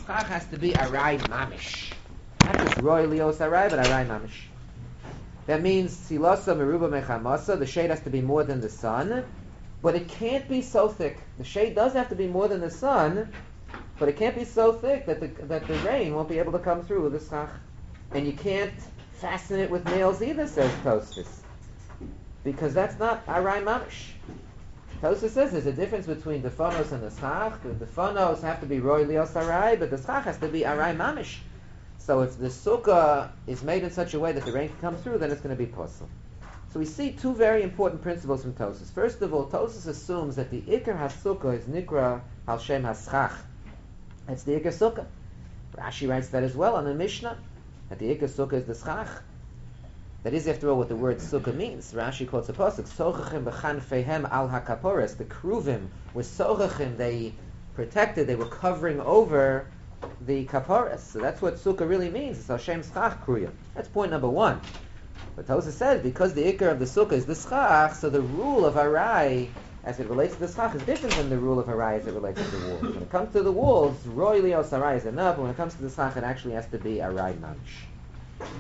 schach has to be arai mamish. Not just roy lios arai, but arai mamish. That means silasa meruba mechamasa. The shade has to be more than the sun, but it can't be so thick. The shade does have to be more than the sun, but it can't be so thick that the rain won't be able to come through with the schach. And you can't fasten it with nails either, says Tosfos, because that's not arai mamish. Tosfos says there's a difference between the phonos and the schach. The phonos have to be roy lios arai, but the schach has to be arai mamish. So if the sukkah is made in such a way that the rain can come through, then it's going to be possible. So we see two very important principles from Tosfos. First of all, Tosfos assumes that the ikar hasukkah is nikra al shem haschach. That's the ikar sukkah. Rashi writes that as well on the Mishnah, that the ikar sukkah is the schach. That is, after all, what the word sukkah means. Rashi quotes a pasuk, sochachim b'chanfeihem al hakaporos. The kruvim were sochachim, they protected, they were covering over the kaporos. So that's what sukkah really means. It's Hashem schach kruya. That's point number one. But Tosfos says, because the ikar of the sukkah is the schach, so the rule of arai, as it relates to the schach, is different than the rule of arai as it relates to the walls. When it comes to the walls, roy lios arai is enough, but when it comes to the schach, it actually has to be arai mamish.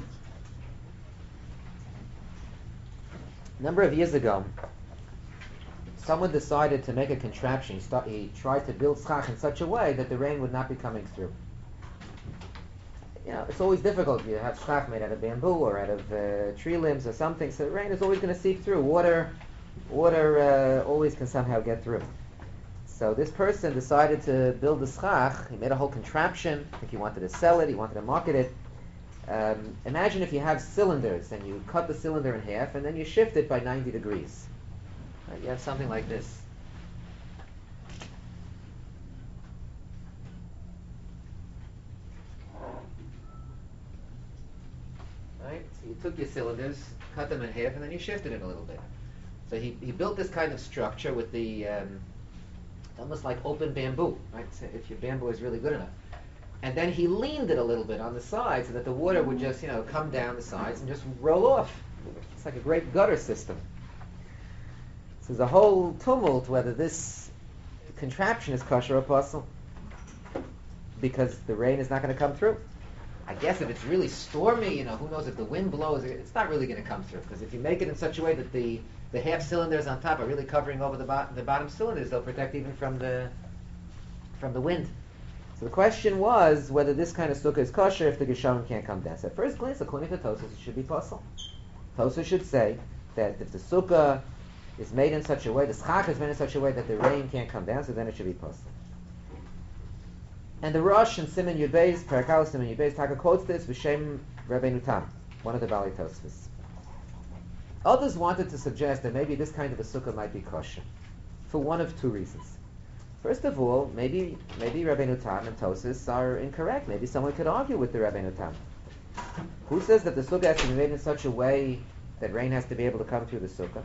A number of years ago, someone decided to make a contraption. He tried to build schach in such a way that the rain would not be coming through. You know, it's always difficult. You have schach made out of bamboo or out of tree limbs or something, so the rain is always going to seep through. Water always can somehow get through. So this person decided to build a schach. He made a whole contraption. I think he wanted to sell it. He wanted to market it. Imagine if you have cylinders and you cut the cylinder in half and then you shift it by 90 degrees. Right? You have something like this. Right? So you took your cylinders, cut them in half, and then you shifted it a little bit. So he built this kind of structure with the almost like open bamboo, right? So if your bamboo is really good enough. And then he leaned it a little bit on the sides so that the water would just, come down the sides and just roll off. It's like a great gutter system. So there's a whole tumult whether this contraption is kosher or puzzle, because the rain is not going to come through. I guess if it's really stormy, who knows if the wind blows, it's not really going to come through. Because if you make it in such a way that the half cylinders on top are really covering over the bottom cylinders, they'll protect even from the wind. So the question was whether this kind of sukkah is kosher if the geshamim can't come down. So at first glance, according to Tosfos, it should be puzzle. Tosfos should say that if the sukkah is made in such a way, the schach is made in such a way that the rain can't come down, so then it should be puzzle. And the Rosh in Siman Yud Beis, Parakal Siman Yud Beis, Taka quotes this V'Shem Rabbeinu Tam, one of the Bali Tosfos. Others wanted to suggest that maybe this kind of a sukkah might be kosher, for one of two reasons. First of all, maybe Rabbeinu Tam and Tosfos are incorrect. Maybe someone could argue with the Rabbeinu Tam. Who says that the sukkah has to be made in such a way that rain has to be able to come through the sukkah?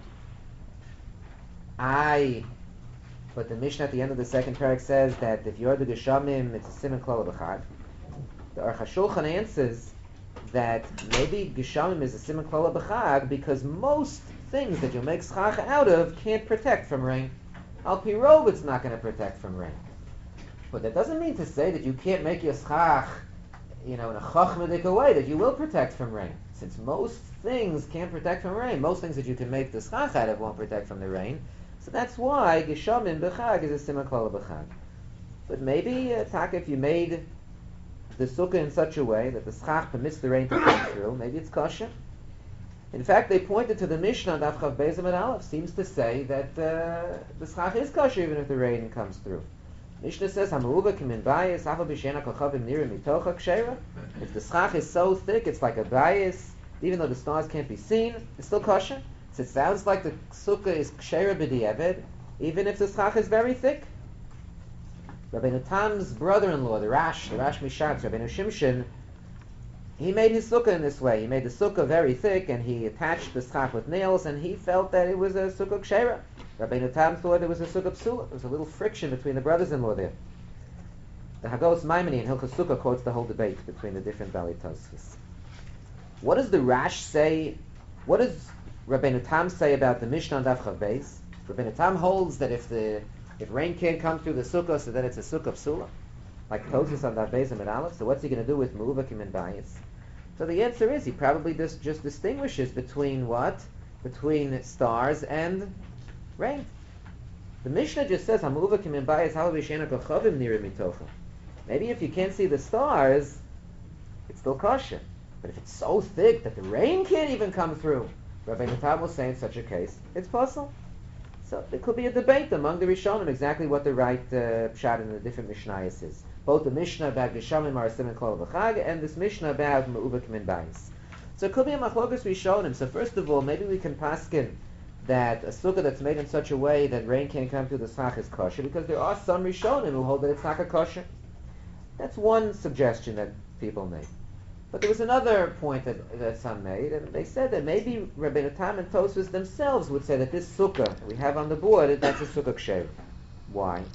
But the Mishnah at the end of the second parak says that if you're the Geshamim, it's a siman klal b'chag. The Aruch HaShulchan answers that maybe Geshamim is a siman klal b'chag because most things that you make schach out of can't protect from rain. Al pi rov, it's not going to protect from rain. But that doesn't mean to say that you can't make your schach, in a chachmadik way, that you will protect from rain. Since most things can't protect from rain, most things that you can make the schach out of won't protect from the rain. So that's why Geshamim b'chag is a siman klal b'chag. But maybe, Taka, if you made the sukkah in such a way that the schach permits the rain to come through, maybe it's kosher. In fact, they pointed to the Mishnah, Daf Chav Beis Amud Aleph, seems to say that the schach is kosher even if the rain comes through. Mishnah says, "Hamuba kimin bayis, afa b'shena kochavim nirim mitocha kshera." If the schach is so thick, it's like a bayis, even though the stars can't be seen, it's still kosher. So it sounds like the sukkah is kshera b'di'eved, even if the schach is very thick. Rabbeinu Tam's brother-in-law, the Rash Mishatz, Rabbeinu Shimshon, he made his sukkah in this way. He made the sukkah very thick, and he attached the schach with nails, and he felt that it was a sukkah kshera. Rabbeinu Tam thought it was a sukkah psula. There was a little friction between the brothers-in-law there. The Hagos Maimoni in Hilchos Sukkah quotes the whole debate between the different Bali Tosfos. What does the Rash say? What does Rabbeinu Tam say about the Mishnah on Daf Chav Beis? Rabbeinu Tam holds that if rain can't come through the sukkah, so then it's a sukkah psula. like Tosus on Daf Beis and Aleph. So what's he going to do with Me'uvakim and Bayis? So the answer is he probably just distinguishes between what? Between stars and rain. The Mishnah just says, "Hamuvakim and Bayis halav yishena kochavim nira mitocha." Maybe if you can't see the stars, it's still kosher. But if it's so thick that the rain can't even come through, Rabbi Natan will say in such a case, it's possible. So there could be a debate among the Rishonim exactly what the right pshat in the different Mishnayos is. Both the Mishnah about Geshamim are Siman Klal V'Chag and this Mishnah about Me'uvakim and Bayis. So it could be a machlokas Rishonim. So first of all, maybe we can paskin that a sukkah that's made in such a way that rain can't come through the schach is kosher, because there are some Rishonim who hold that it's not a kosher. That's one suggestion that people make. But there was another point that some made, and they said that maybe Rabbeinu Tam and Tosfos themselves would say that this sukkah we have on the board, that's a sukkah ksher. Why?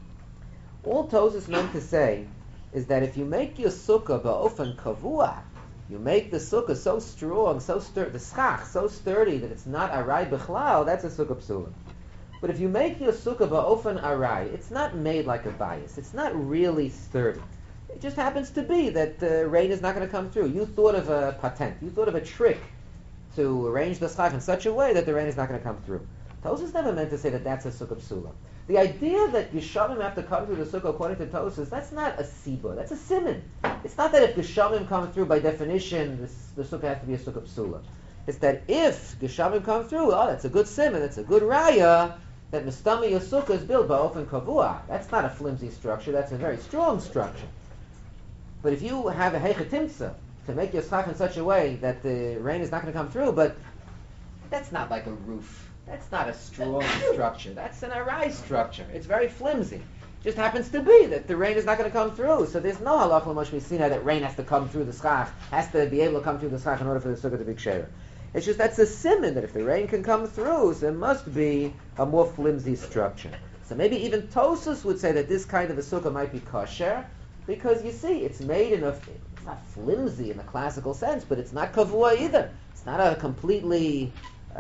All Tosfos meant to say is that if you make your sukkah ba'ofen kavua, you make the sukkah so strong, the schach so sturdy that it's not arai b'chlal, that's a sukkah psula. But if you make your sukkah ba'ofen arai, it's not made like a bias. It's not really sturdy. It just happens to be that the rain is not going to come through. You thought of a patent. You thought of a trick to arrange the schach in such a way that the rain is not going to come through. Tosfos never meant to say that that's a sukkah psula. The idea that Geshamim have to come through the sukkah according to Tosfos, that's not a sibur. That's a siman. It's not that if Geshamim come through by definition, the sukkah has to be a sukkah psula. It's that if Geshamim come through, that's a good siman. That's a good raya that Mistami your sukkah is built by ofen kavua. That's not a flimsy structure. That's a very strong structure. But if you have a heichetimtza to make your schach in such a way that the rain is not going to come through, but that's not like a roof. That's not a strong structure. That's an arai structure. It's very flimsy. It just happens to be that the rain is not going to come through. So there's no halacha l'moshmisina that rain has to come through the schach, has to be able to come through the schach in order for the sukkah to be ksheira. It's just that's a siman that if the rain can come through, so it must be a more flimsy structure. So maybe even Tosfos would say that this kind of a sukkah might be kosher, because you see, it's made it's not flimsy in the classical sense, but it's not kavua either. It's not a completely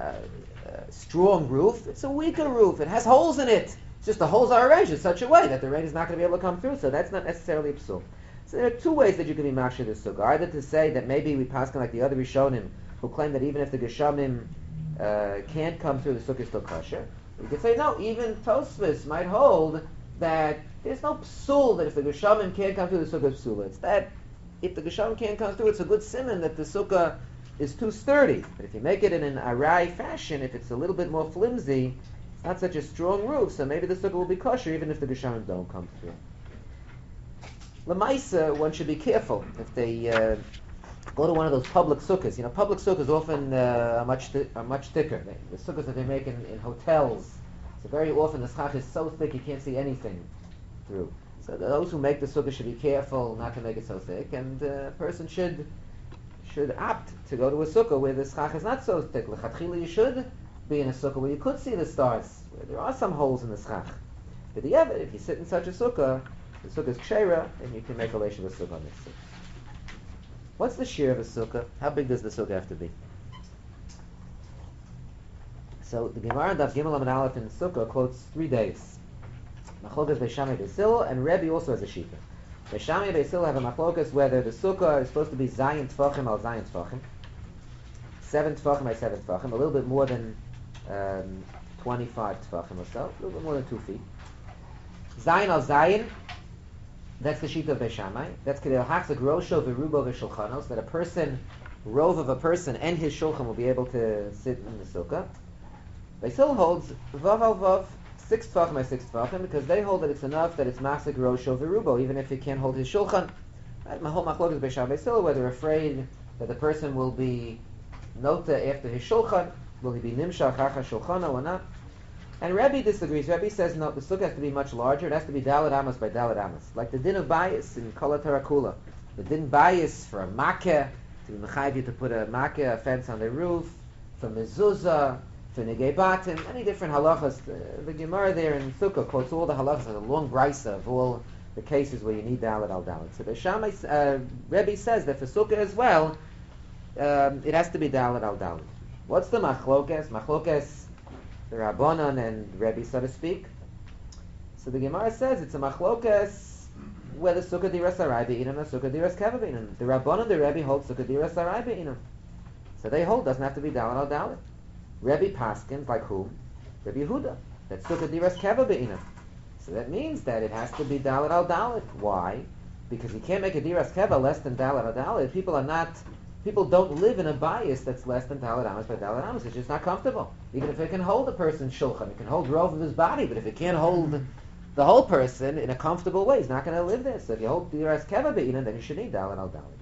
strong roof. It's a weaker roof. It has holes in it. It's just the holes are arranged in such a way that the rain is not going to be able to come through, so that's not necessarily a psul. So there are two ways that you can be mashir this sukkah. Either to say that maybe we pass like the other Rishonim, who claim that even if the Geshamim can't come through, the sukkah is still kosher. You could say, no, even Tosfos might hold that there's no psul that if the Geshamim can't come through, the sukkah is psula. It's that if the Geshamim can't come through, it's a good siman that the sukkah is too sturdy. But if you make it in an arai fashion, if it's a little bit more flimsy, it's not such a strong roof, so maybe the sukkah will be kosher even if the Geshamim don't come through. Lamaisa, one should be careful if they go to one of those public sukkahs. You know, public sukkahs often are much thicker. The sukkahs that they make in hotels, so very often the schach is so thick you can't see anything through. So those who make the sukkah should be careful not to make it so thick, and a person should opt to go to a sukkah where the schach is not so thick. L'chatchila, you should be in a sukkah where you could see the stars, where there are some holes in the schach. But if you sit in such a sukkah, the sukkah is kshera, and you can make a relation with sukkah on this sukkah. What's the shear of a sukkah? How big does the sukkah have to be? So the Gemara in Daf Gimel Amud Aleph in Sukkah quotes 3 days. Machlokas Beis Shammai Beis Hillel, and Rebbe also has a shita. Beis Shammai Beis Hillel have a machlokas whether the sukkah is supposed to be zayin tfachim al zayin tfachim, 7 tfachim by 7 tfachim, a little bit more than 25 tfachim or so, a little bit more than 2 feet. Zayin al zayin, that's the shita of Beis Shammai. That's kedei hachzak rosho v'rubo v'shulchanos, that a person, rov of a person and his shulchan will be able to sit in the sukkah. Beis Hillel holds vav al vav, 6 tfachim by 6 tfachim, because they hold that it's enough that it's masik rosho v'rubo, even if he can't hold his shulchan. My whole machlok is Beis Shammai Beis Hillel, whether they're afraid that the person will be nota after his shulchan, will he be nimshach acha shulchana or not? And Rebbe disagrees. Rebbe says no, the sukkah has to be much larger. It has to be daled amos by daled amos, like the din of bayis in Kol HaTarakula. The din bayis for a makeh, to be mechayiv you to put a makeh, a fence on the roof, for mezuzah, for negei batim, any different halachas. The Gemara there in Sukkah quotes all the halachas, a long brisa of all the cases where you need daled al daled. So the Shammai, Rebbe says that for sukkah as well, it has to be daled al daled. What's the machlokas? Machlokas, the Rabbanan and Rebbe, so to speak. So the Gemara says it's a machlokas whether sukkah diras sarai be'inam or sukkah diras keva be'inam. The Rabbanan, the Rebbe hold sukkah diras sarai be'inam. So they hold doesn't have to be dalet al dalet. Rebbe paskins like whom? Rebbe Yehuda. That sukkah diras keva be'inam. So that means that it has to be dalet al dalet. Why? Because you can't make a diras keva less than dalet al dalet. People don't live in a bias that's less than dalet amos by dalet amos. It's just not comfortable. Even if it can hold a person's shulchan, it can hold rov of his body, but if it can't hold the whole person in a comfortable way, he's not going to live there. So if you hold diras keva be'inam, then you should need dalet al dalet.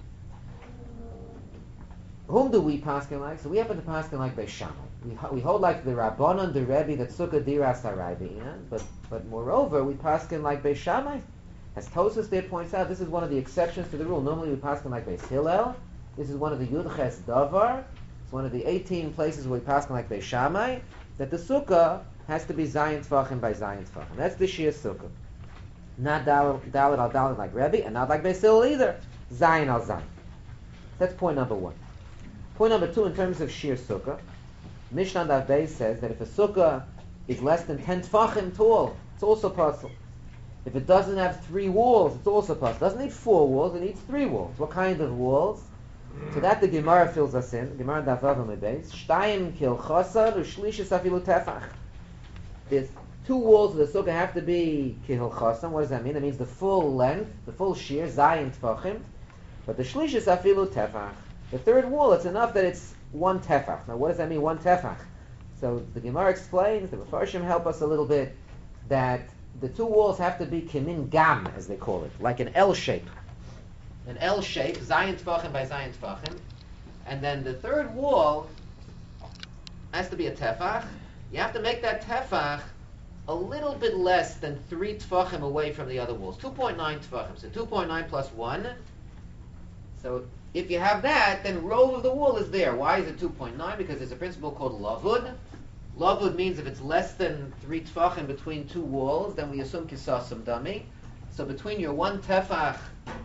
Whom do we paskin like? So we happen to paskin like Beis Shammai. We hold like the Rabbanon, the Rebbe, that sukkah diras sarai be'inam, but moreover, we paskin like Beis Shammai. As Tosfos there points out, this is one of the exceptions to the rule. Normally we paskin like Beis Hillel. This is one of the Yud Ches Davar. It's one of the 18 places where we paskin like Beis Shammai, that the sukkah has to be Zayin Tfachim by Zayin Tfachim. That's the Shir sukkah. Not dalet al dalet like Rebbe, and not like Beis Hillel either. Zayin al Zayin. That's point number one. Point number two, in terms of Shir sukkah, Mishnah Daf Beis says that if a sukkah is less than 10 tfachim tall, it's also possible. If it doesn't have 3 walls, it's also possible. It doesn't need 4 walls, it needs 3 walls. What kind of walls? So that the Gemara fills us in. Gemara Daf Vav Amud Beis. Shtayim kil chasad u'shlishis afilu tefach. There's 2 walls of the sukkah have to be kil chasam. What does that mean? That means the full length, the full shear, zayin tfachim. But the shlishis afilu tefach. The 3rd wall, it's enough that it's 1 tefach. Now, what does that mean, 1 tefach? So the Gemara explains, the Mefarshim help us a little bit, that the 2 walls have to be kimin gam, as they call it, like an L shape. An L shape, zayin tefachim by zayin tefachim. And then the 3rd wall has to be a tefach. You have to make that tefach a little bit less than 3 tefachim away from the other walls. 2.9 tefachim. So 2.9 plus 1. So if you have that, then rove of the wall is there. Why is it 2.9? Because there's a principle called lavud. Lavud means if it's less than 3 tefachim between 2 walls, then we assume kisasum dami. So between your 1 tefach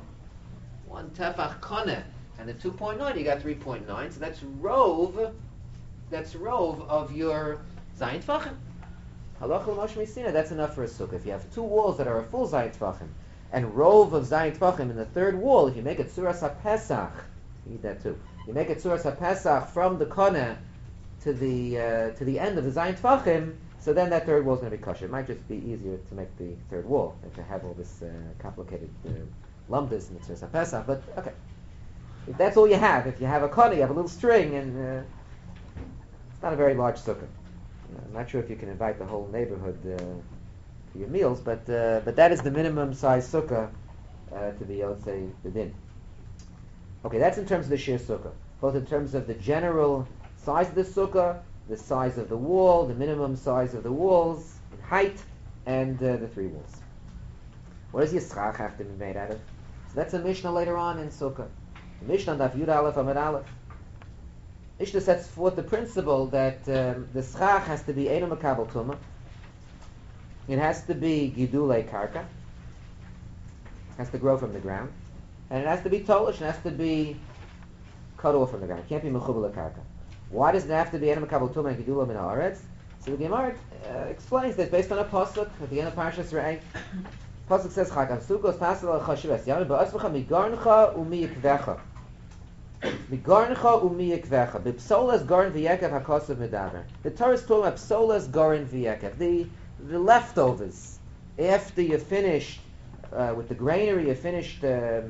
koneh and the 2.9, you got 3.9. So that's rove of your zayin tefachim. Halacha l'mosh misina, that's enough for a sukkah. If you have 2 walls that are a full zayin tefachim, and rove of zayin tefachim in the 3rd wall, if you make it tzuras haPesach, you need that too. You make it tzuras haPesach from the koneh to the end of the zayin tefachim, so then that 3rd wall is going to be kosher. It might just be easier to make the 3rd wall than to have all this complicated lumdus in the tzuras haPesach. But okay, if that's all you have, if you have a koneh, you have a little string, and it's not a very large sukkah. I'm not sure if you can invite the whole neighborhood for your meals, but that is the minimum size sukkah to be able to say the din. Okay, that's in terms of the shir sukkah. Both in terms of the general size of the sukkah, the size of the wall, the minimum size of the walls, in height, and the 3 walls. What does Yitzchak have to be made out of? So that's a Mishnah later on in Sukkah. The Mishnah Daf Yud Aleph Amud Aleph. Mishnah sets forth the principle that the schach has to be Eino Makabel Tumah. It has to be Gidulei Karka. It has to grow from the ground. And it has to be Tolish. It has to be cut off from the ground. It can't be Mechubel Karka. Why does it have to be Eino Makabel Tumah and Gidulei Min Haaretz? So the Gemara explains that based on a pasuk at the end of Parashas Re'eh. Pasuk says, "Chakam Sukkos Tasel Al Chashivas Yami Ba'asvacha Migarncha Umiyikvecha." Migarncha Umiyikvecha. B'psolas Garn V'Yekav Hakosav Medaber. The Torah is talking about psolas Garn V'Yekav. The leftovers after you finished with the granary, you finished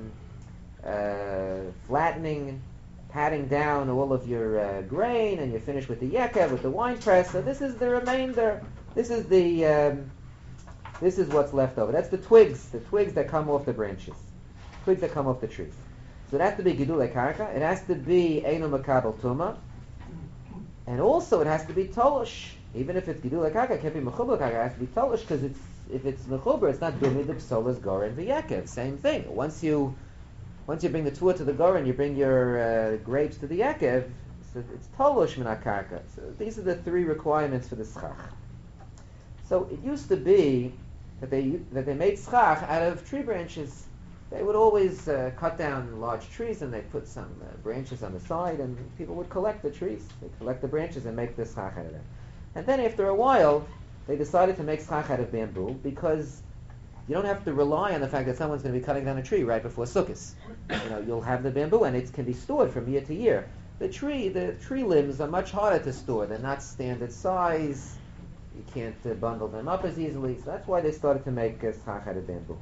flattening, patting down all of your grain, and you finish with the yekav, with the wine press. So this is the remainder. This is what's left over. That's the twigs that come off the branches, twigs that come off the trees. So it has to be gidulei karka. It has to be eino makabel tuma, and also it has to be tolish. Even if it's gidulei karka, it can't be mechubel karka. It has to be tolish because if it's mechuber, it's not dumi the psolas goren v'yekev. Same thing. Once you bring the tuah to the goren, you bring your grapes to the yekev. So it's tolish min karka. So these are the 3 requirements for the schach. So it used to be that they made schach out of tree branches. They would always cut down large trees and they'd put some branches on the side, and people would collect the trees. They'd collect the branches and make the schach out of them. And then after a while, they decided to make schach out of bamboo because you don't have to rely on the fact that someone's going to be cutting down a tree right before Sukkot. You'll have the bamboo, and it can be stored from year to year. The tree limbs are much harder to store. They're not standard size. You can't bundle them up as easily. So that's why they started to make schach out of bamboo.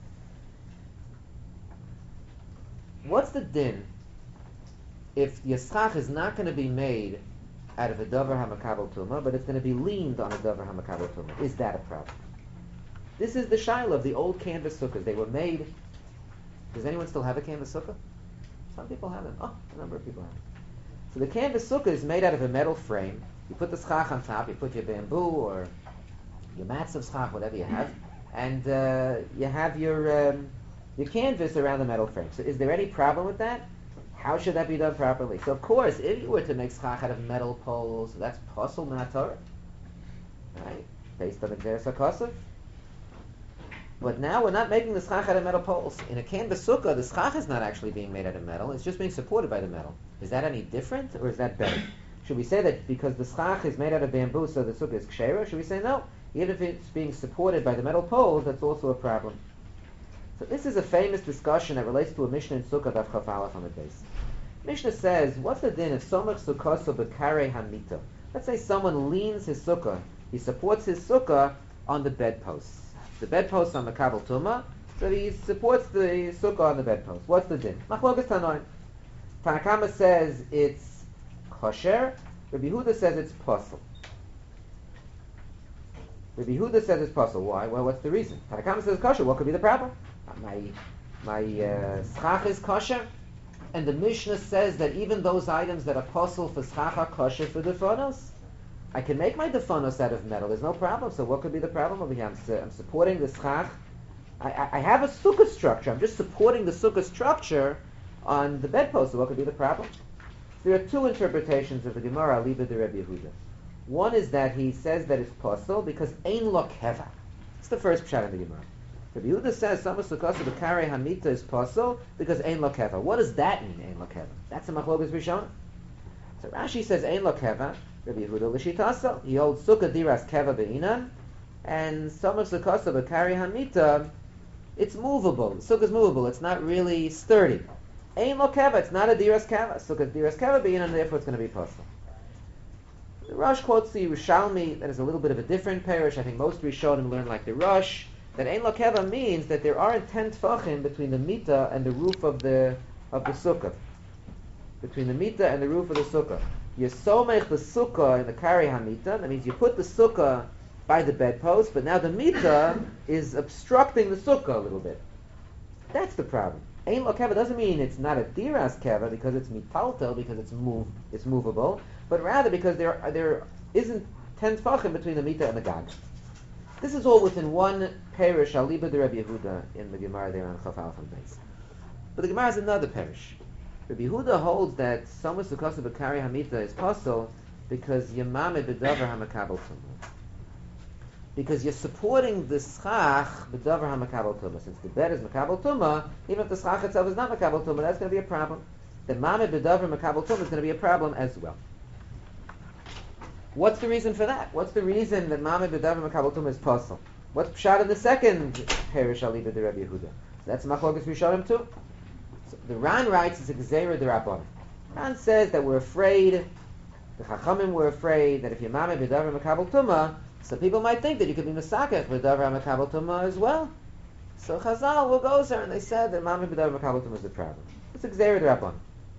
What's the din if your schach is not going to be made out of a davar hamakabel tumah, but it's going to be leaned on a davar hamakabel tumah? Is that a problem? This is the shaila of the old canvas sukkahs. They were made. Does anyone still have a canvas sukkah? Some people have them. Oh, a number of people have them. So the canvas sukkah is made out of a metal frame. You put the schach on top. You put your bamboo or your mats of schach, whatever you have, and you have your canvas around the metal frame. So is there any problem with that? How should that be done properly? So of course, if you were to make schach out of metal poles, that's pasul min haTorah, right? Based on the Gzeres HaKosov. But now we're not making the schach out of metal poles. In a canvas sukkah, the schach is not actually being made out of metal. It's just being supported by the metal. Is that any different, or is that better? Should we say that because the schach is made out of bamboo, so the sukkah is kshera? Should we say no? Even if it's being supported by the metal poles, that's also a problem. So this is a famous discussion that relates to a Mishnah in Sukkah Daf Chaf Aleph on the base. Mishnah says, what's the din if somach sukkaso b'karei hamita? Let's say someone leans his sukkah, he supports his sukkah on the bedposts. The bedposts on the kabel tumah, so he supports the sukkah on the bedpost. What's the din? Machlokas Tanoim. Tanna Kamma says it's kosher. Rabbi Yehuda says it's pasul. Rabbi Yehuda says it's pasul. Why? Well, what's the reason? Tanna Kamma says kosher. What could be the problem? My schach is kosher, and the Mishnah says that even those items that are pasul for schach are kosher for defanos. I can make my defanos out of metal. There's no problem. So what could be the problem over here? I'm supporting the schach. I have a sukkah structure. I'm just supporting the sukkah structure on the bedpost. So what could be the problem? There are two interpretations of the Gemara Aliba de Rabbi Yehuda. One is that he says that it's pasul because ein lo keva. It's the first pshat in the Gemara. Rabbi Yehuda says Samas Sukkasa b'karei hamita is pasul because ein lo keva. What does that mean, ein lo keva? That's a machlokas rishon. So Rashi says ein lo keva. Rabbi Yehuda l'shitasa. He holds sukkah diras keva be'inan, and Samas Sukkasa b'karei hamita. It's movable. The sukkah is movable. It's not really sturdy. Ein lo keva. It's not a diras keva. Sukkah diras keva be'inan, therefore it's going to be pasul. The Rosh quotes the Yerushalmi. That is a little bit of a different parish. I think most Rishonim learn like the Rosh. That ein lo keva means that there aren't 10 tfachim between the mita and the roof of the sukkah. Between the mita and the roof of the sukkah. You somech the sukkah in the karei hamita. That means you put the sukkah by the bedpost, but now the mita is obstructing the sukkah a little bit. That's the problem. Ein lo keva doesn't mean it's not a diras keva because it's mitaltel, because it's movable, but rather because there isn't 10 tfachim between the mita and the gag. This is all within one parish, Aliba de Rabbi Yehuda, in the Gemara there on Chaf Aleph and Beis. But the Gemara is another parish. Rabbi Yehuda holds that Samas Sukkasa b'karei hamita is pasul because Yamame b'davar hamakabel tumah. Because you're supporting the schach b'davar hamakabel tumah. Since the bed is makabel tumah, even if the schach itself is not makabel tumah, that's going to be a problem. The mame b'davar makabel tumah is going to be a problem as well. What's the reason for that? What's the reason that mame b'davar makabel tumah is pasul? What's pshat in the second parish Aliba de Rabbi Yehuda? That's machlokas rishonim too. So the Ran writes it's a gzeira d'Rabbanan. Ran says that we're afraid, the Chachamim were afraid that if you're mame b'davar makabel tumah, so people might think that you could be Masakech with Davar HaMakabel Tumah as well. So Chazal will go there and they said that Mame B'Davar HaMakabel Tumah is the problem. It's a Gzeira D'Rabbanan.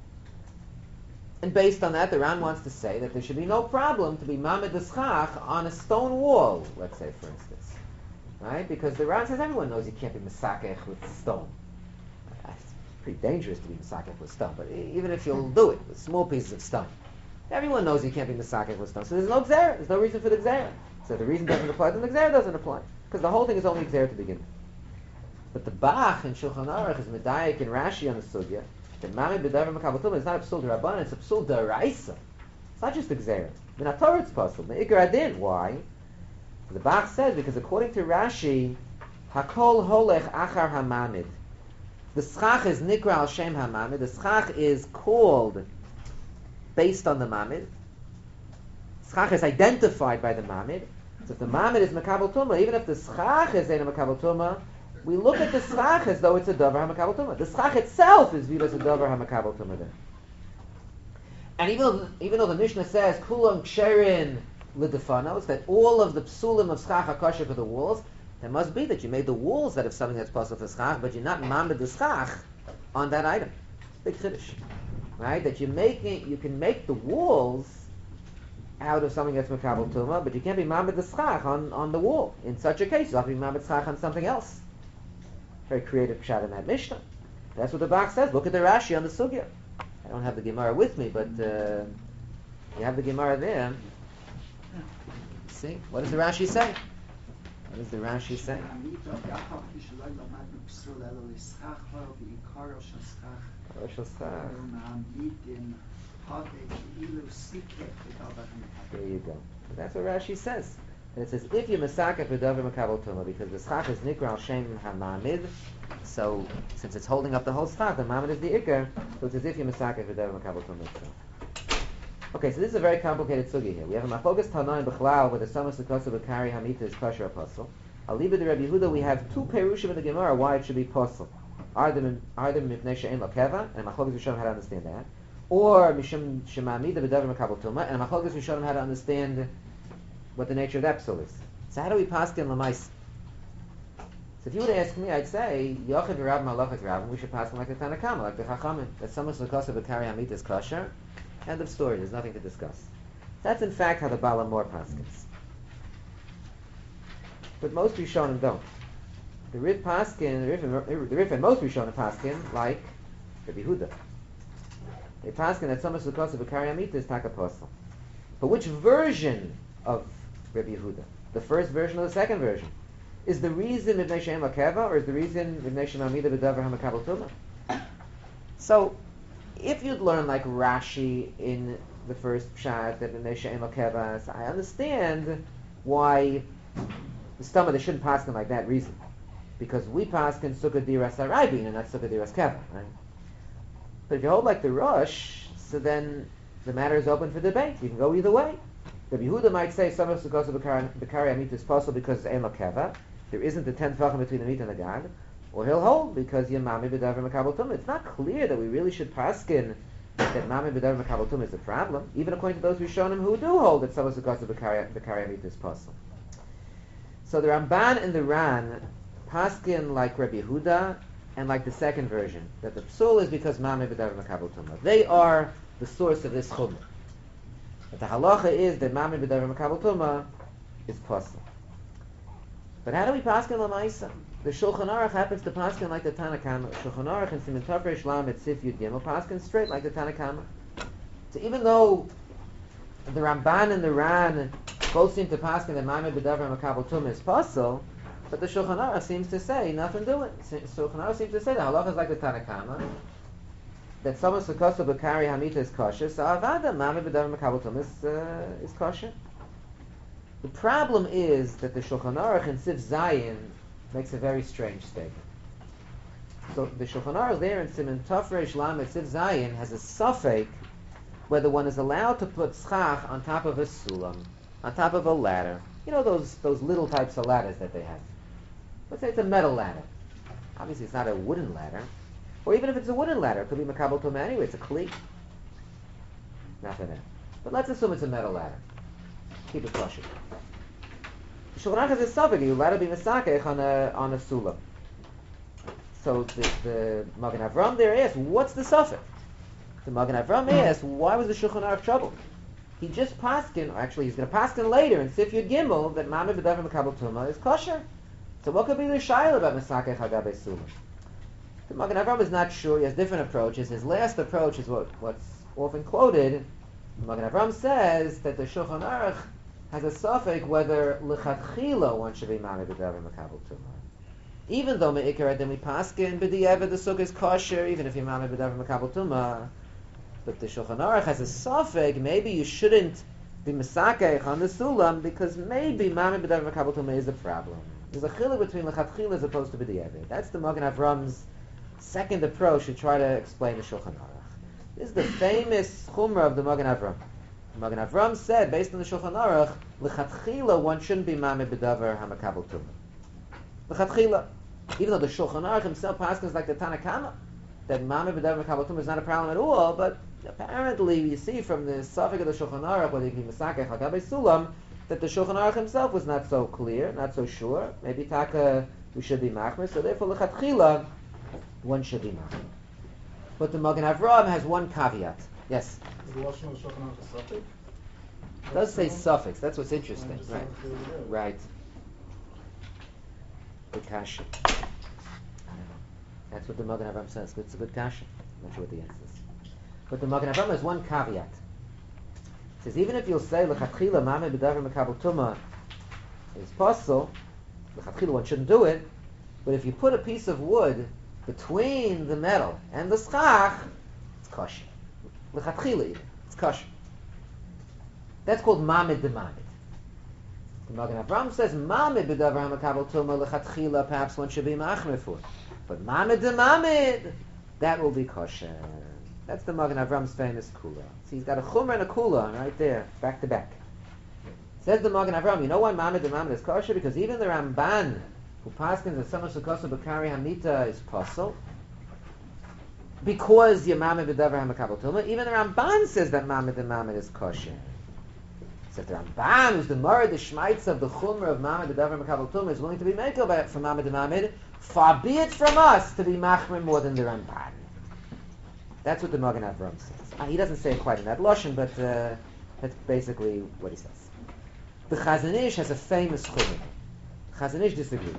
And based on that, the Ran wants to say that there should be no problem to be Mame D'Schach on a stone wall, let's say, for instance. Right? Because the Ran says everyone knows you can't be Masakech with stone. It's pretty dangerous to be Masakech with stone, but even if you'll do it with small pieces of stone, everyone knows you can't be Masakech with stone. So there's no Gzeira. There's no reason for the Gzeira. So if the reason doesn't apply, then the Gzeira doesn't apply. Because the whole thing is only Gzeira to begin with. But the Bach in Shulchan Aruch is Medayik and Rashi on the Sugya. The Mame B'Davar Makabel Tumah is not a Psul D'Rabbanan, it's a Psul D'Oraisa. It's not just a Gzeira. Min HaTorah it's possible. Me'ikar Adin. Why? The Bach says, because according to Rashi, Hakol Holech Achar HaMamid. The Schach is Nikra Al Shem HaMamid. The Schach is called based on the Mamid. Schach is identified by the Mamid. So if the Mamid is Makabel Tumah, even if the Schach is Eina Makabel Tumah, we look at the schach as though it's a davar hamakabel tumah. The schach itself is viewed as a davar hamakabel tumah there. And even though the Mishnah says kulam ksherin l'defanos, that all of the psulim of schach are kosher for the walls, there must be that you made the walls out of something that's possible for schach, but you're not mamid the schach on that item. Big chiddush, right? That you can make the walls out of something that's makabel tumah, but you can't be mamid the schach on the wall. In such a case, you have to be mamid schach on something else. Very creative pshat in that Mishnah. That's what the box says. Look at the Rashi on the sugya. I don't have the Gemara with me, but you have the Gemara there. See, what does the Rashi say? What does the Rashi say? There you go. So that's what Rashi says. And it says, if you masaka for davar makabel tumah, because the schach is nikra al shem hamamid, so since it's holding up the whole schach, the mamid is the ikar, so it's as if you masaka for davar makabel tumah itself. Okay, so this is a very complicated sugi here. We have a mafogas tanoim b'chlal, where the samas sukosa b'kari hamita is kosher apostle. Aliba de Rabbi Yehuda, we have two perushim in the Gemara why it should be apostle. Either mipnei she'en lo keva, and mafogas rishonim how to understand that, or mishum shemamida b'davar makabel tumah, and mafogas rishonim how to understand what the nature of that psul is. So how do we paskin l'mais? So if you were to ask me, I'd say Yochid Rav Malachat Rav. We should paskin like the Tanakama, like the Chachamim. That someone's l'kosa b'kari hamit is kosher. End of story. There's nothing to discuss. That's in fact how the Bala Mor paskins. But most Rishonim don't. The Rif and most Rishonim paskin like Rabbi Yehuda. They paskin that someone's l'kosa b'kari hamit is takaposel. But which version of Rabbi Yehuda? The first version or the second version? Is the reason Mibnei She'en Lakeva, or is the reason Mibnei She'mamida b'davar hamakabel tumah? So, if you'd learn like Rashi in the first pshat that Mibnei She'en Lakeva, I understand why the stomach they shouldn't paskin like that reason, because we paskin sukkah diras haraibin and not sukkah diras keva, right? But if you hold like the Rosh, so then the matter is open for debate. You can go either way. Rabbi Yehuda might say some of sukkos of B'kari Amit is possible because it's ein lakeva. There isn't the 10 tefachim between the meat and the gad. Or he'll hold because Yamami b'davar makabel tumah. It's not clear that we really should paskin that Mami b'davar makabel tumah is a problem, even according to those Rishonim who do hold that some of sukkos of B'kari Amit is possible. So the Ramban and the Ran paskin like Rabbi Yehuda and like the second version, that the psul is because Mami b'davar makabel tumah. They are the source of this chumrah. But the halacha is that Mami b'davar makabel tumah is possible. But how do we paskin l'maisa? The Shulchan Aruch happens to paskin like the Tanakama. Shulchan Aruch and Siman Tov Reish Lamed Sif Yud Gimel paskin straight like the Tanakama. So even though the Ramban and the Ran both seem to paskin that Mami b'davar makabel tumah is possible, but the Shulchan Aruch seems to say nothing to it. Shulchan Aruch seems to say the halacha is like the Tanakama, that someone sukosa b'kari hamita is kosher, so avada Mami b'davar makabel tumah is kosher. The problem is that the Shulchan Aruch in Sif Zayin makes a very strange statement. So the Shulchan Aruch there in Siman Tov Reish Lamed Sif Zayin has a suffix whether one is allowed to put schach on top of a sulam, on top of a ladder. You know those little types of ladders that they have. Let's say it's a metal ladder. Obviously it's not a wooden ladder. Or even if it's a wooden ladder, it could be makabel tumah anyway, it's a kli. Nothing there. But let's assume it's a metal ladder. Keep it kosher. Shulchan Aruch has a suffix, you allowed to be misakech on a sulam. So the Magen Avram there asks, what's the suffix? The Magen Avram asks, why was the Shulchan Aruch troubled? He just paskin, or actually he's going to paskin later in Sif Yud Gimel that Mami b'davar makabel tumah is kosher. So what could be the shayla about misakech hagabe sulam? The Magen Avram is not sure. He has different approaches. His last approach is what's often quoted. The Magen Avram says that the Shulchan Aruch has a suffix whether lechatchila one should be Mami b'davar makabel tumah. Even though me'ikar then we paskin b'di'evet the sukkah is kosher, even if you Mami b'davar makabel tumah. But the Shulchan Aruch has a suffix, maybe you shouldn't be misakech on the sulam because maybe Mami b'davar makabel tumah is a problem. There's a chiluk between lechatchila as opposed to b'di'evet. That's the Magen Avram's second approach to try to explain the Shulchan Aruch. This is the famous chumrah of the Magen Avram. Magen Avram said, based on the Shulchan Aruch, lechatchila one shouldn't be Mami b'davar hamakabel tumah. Lechatchila. Even though the Shulchan Aruch himself paskins like the Tanakama, that Mamid B'Davar Makabel Tumah is not a problem at all, but apparently you see from the Safek of the Shulchan Aruch, whether you can be Masakeh Hagabe Sulam, that the Shulchan Aruch himself was not so clear, not so sure. Maybe Taka, we should be Machmer, so therefore L'chatchila, one should be Machmer. But the Magen Avraham has one caveat. Yes? Is the Lashon of the Shulchan Aruch a suffix? It does say suffix, that's what's interesting. Right. Right. The kasha. That's what the Magen Avraham says. It's a good kasha. I'm not sure what the answer is. But the Magen Avraham has one caveat. It says, even if you'll say, L'chatchila Mamid B'Davar Makabel Tumah is possible, L'chatchila one shouldn't do it, but if you put a piece of wood between the metal and the schach, it's kosher. L'chatchila even, it's kosher. That's called Mamid D'Mamid. The Magen Avraham says, Mamid B'Davar Makabel Tumah L'chatchila, perhaps one should be machmer for. But Mamid D'Mamid, that will be kosher. That's the Magen Avram's famous kula. So he's got a chumrah and a kula right there, back to back. Says the Magen Avram, you know why Mamid D'Mamid is kosher? Because even the Ramban, who paskins the Summer Sukkos B'Kari Hamita is possible, because you're Mamid B'Davar HaMakabel Tumah, even the Ramban says that Mamid D'Mamid is kosher. So if the Ramban, who's the Murad, the Shmaitz of the Chumrah of Mamid B'Davar HaMakabel Tumah, is willing to be makel for Mamid D'Mamid, far be it from us to be machmer more than the Ramban. That's what the Magen Avraham says. He doesn't say it quite in that lashon, but that's basically what he says. The Chazon Ish has a famous chumrah. Chazon Ish disagreed.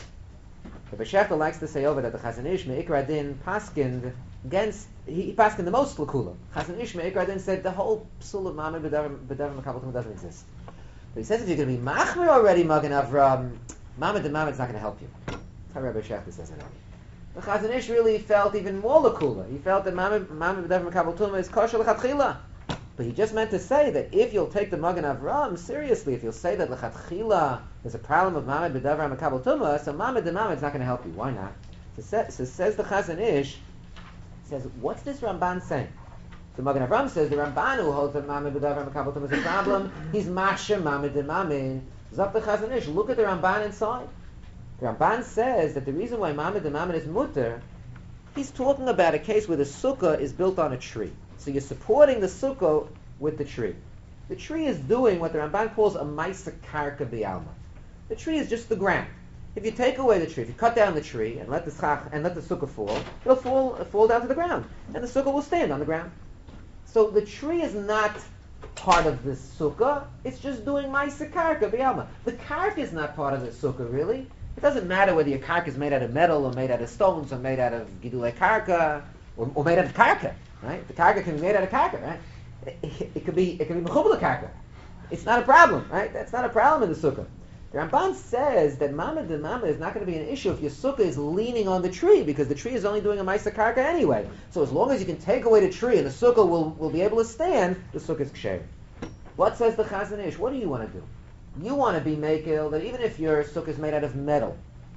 The Beshechta likes to say over that the Chazon Ish me'ikra din paskind against, he paskind the most l'kula. Chazon Ish me'ikra din said the whole psul of Mamid B'Davar Makabel Tumah doesn't exist. But he says if you're going to be machmer already, Magen Avraham, Mamid D'Mamid is not going to help you. That's how Rabbi Beshechta says it already. The Chazon Ish really felt even more l'kula. He felt that Mamid B'Davar Makabel Tumah is kosher l'chatchila. But he just meant to say that if you'll take the Magen Avraham seriously, if you'll say that l'chatchila there's a problem of Mamid B'Davar Makabel Tumah, so Mamid D'Mamid is not going to help you. Why not? So says the Chazon Ish, says, what's this Ramban saying? The Magen Avraham says the Ramban who holds that Mamid B'Davar Makabel Tumah is a problem, he's mashir Mamid D'Mamid. Zok the Chazon Ish, look at the Ramban inside. The Ramban says that the reason why Mamid D'Mamid is mutter, he's talking about a case where the sukkah is built on a tree. So you're supporting the sukkah with the tree. The tree is doing what the Ramban calls a maisa karka b'alma. The tree is just the ground. If you take away the tree, if you cut down the tree and let the sukkah fall, it'll fall down to the ground, and the sukkah will stand on the ground. So the tree is not part of the sukkah. It's just doing maisa karka b'alma. The karka is not part of the sukkah, really. It doesn't matter whether your karka is made out of metal or made out of stones or made out of gidulei karka or made out of karka, right? The karka can be made out of karka, right? It could be mechubel karka. It's not a problem, right? That's not a problem in the sukkah. The Ramban says that Mamid D'Mamid is not going to be an issue if your sukkah is leaning on the tree, because the tree is only doing a maisa karka anyway. So as long as you can take away the tree and the sukkah will be able to stand, the sukkah is ksher. What says the Chazon Ish? What do you want to do? You want to be makel that even if your sukkah is made out of metal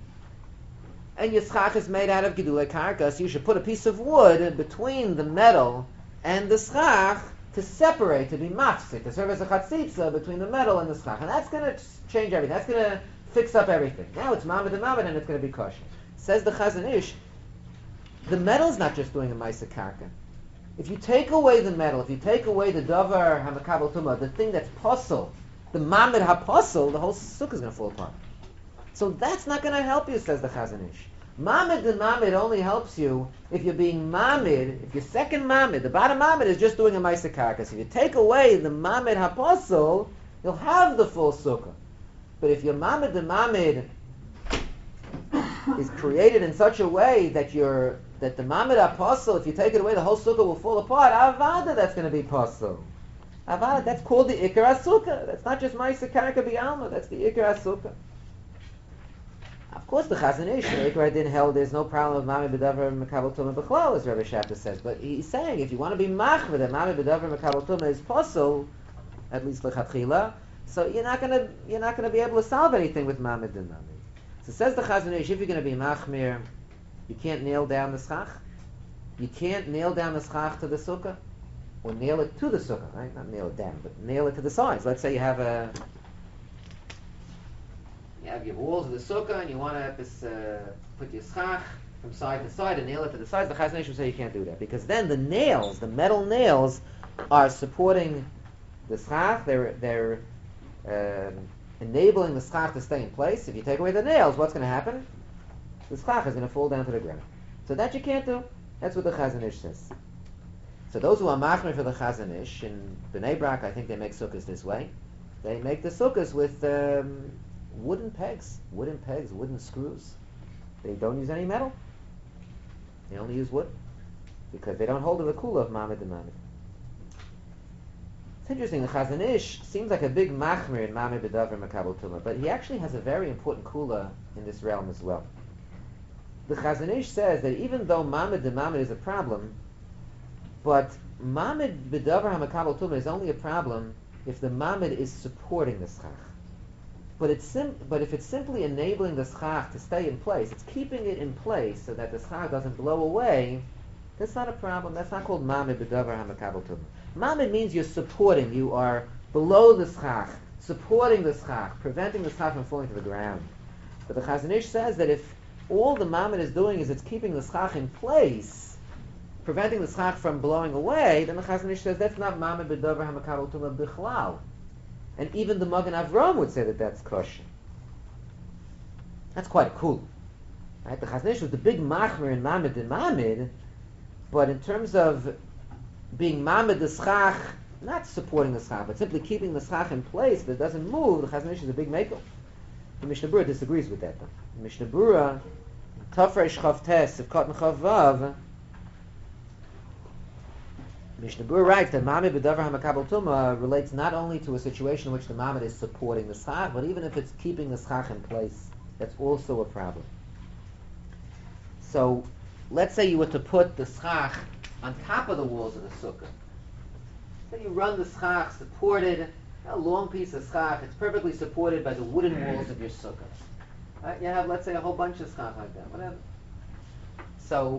and your schach is made out of gidulei karka, so you should put a piece of wood between the metal and the schach to separate, to be mafsik, to serve as a chatzitza between the metal and the schach. And that's going to change everything. That's going to fix up everything. Now it's Mamid D'Mamid and it's going to be kosher. Says the Chazon Ish, the metal is not just doing a maisa karka. If you take away the metal, if you take away the davar hamakabel tumah, the thing that's posel, the Mamid HaPosel, the whole sukkah is going to fall apart. So that's not going to help you, says the Chazon Ish. Mamid D'Mamid only helps you if you're being Mamid, if your second Mamid, the bottom Mamid is just doing a Maisa Karkas. If you take away the Mamid HaPosel, you'll have the full sukkah. But if your Mamid D'Mamid is created in such a way that the Mamid HaPosel, if you take it away, the whole sukkah will fall apart, Avada, that's going to be Posel. Avad, that's called the Ikar HaSukkah. That's not just Maisa Karka B'Alma, that's the Ikar HaSukkah. Of course, the Chazon Ish, the Ikar didn't held there's no problem with Mamid B'Davar Makabel Tumah B'Chlal, as Rabbi Shapta says. But he's saying, if you want to be machmer that Mamid B'Davar Makabel Tumah is posel, at least lechatchila, so you're not gonna be able to solve anything with Mamid D'Mamid. So says the Chazon Ish, if you're going to be machmir, you can't nail down the schach. You can't nail down the schach to the sukkah. Or nail it to the sukkah, right? Not nail it down, but nail it to the sides. Let's say you have a have your walls of the sukkah and you want to put your schach from side to side and nail it to the sides, the Chazon Ish would say you can't do that, because then the nails, the metal nails, are supporting the schach. They're enabling the schach to stay in place. If you take away the nails, what's going to happen? The schach is going to fall down to the ground. So that you can't do. That's what the Chazon Ish says. So those who are machmir for the Chazon Ish, in Bnei Brak, I think they make sukkahs this way. They make the sukkahs with wooden pegs, wooden screws. They don't use any metal. They only use wood, because they don't hold the kula of Mamid and Mamid. It's interesting, the Chazon Ish seems like a big machmir in Mamid B'Davar Makabel Tumah, but he actually has a very important kula in this realm as well. The Chazon Ish says that even though Mamid and Mamid is a problem, but Mamid B'Davar HaMakabel Tumah is only a problem if the Mamid is supporting the schach. But if it's simply enabling the schach to stay in place, it's keeping it in place so that the schach doesn't blow away, that's not a problem. That's not called Mamid B'Davar HaMakabel Tumah. Mamid means you're supporting, you are below the schach, supporting the schach, preventing the schach from falling to the ground. But the Chazon Ish says that if all the Mamid is doing is it's keeping the schach in place, preventing the schach from blowing away, then the Chazon Ish says that's not Mamid B'Davar HaMakabel Tumah Bichlal. And even the Magen Avram would say that that's kosher. That's quite cool. Right? The Chazon Ish was the big machmir in Mamid and Mamid, but in terms of being Mamid the schach, not supporting the schach, but simply keeping the schach in place that doesn't move, the Chazon Ish is a big makel. The Mishnah Berurah disagrees with that though. The Mishnah Berurah, Tafresh Chav Tes, Sivkot Nechav Vav, Mishnah Berurah writes that Mamid B'Davar HaMakabel Tumah relates not only to a situation in which the Mamid is supporting the schach, but even if it's keeping the schach in place, that's also a problem. So, let's say you were to put the schach on top of the walls of the sukkah. So you run the schach supported, a long piece of schach, it's perfectly supported by the wooden walls of your sukkah. Right? You have, let's say, a whole bunch of schach like that, whatever. So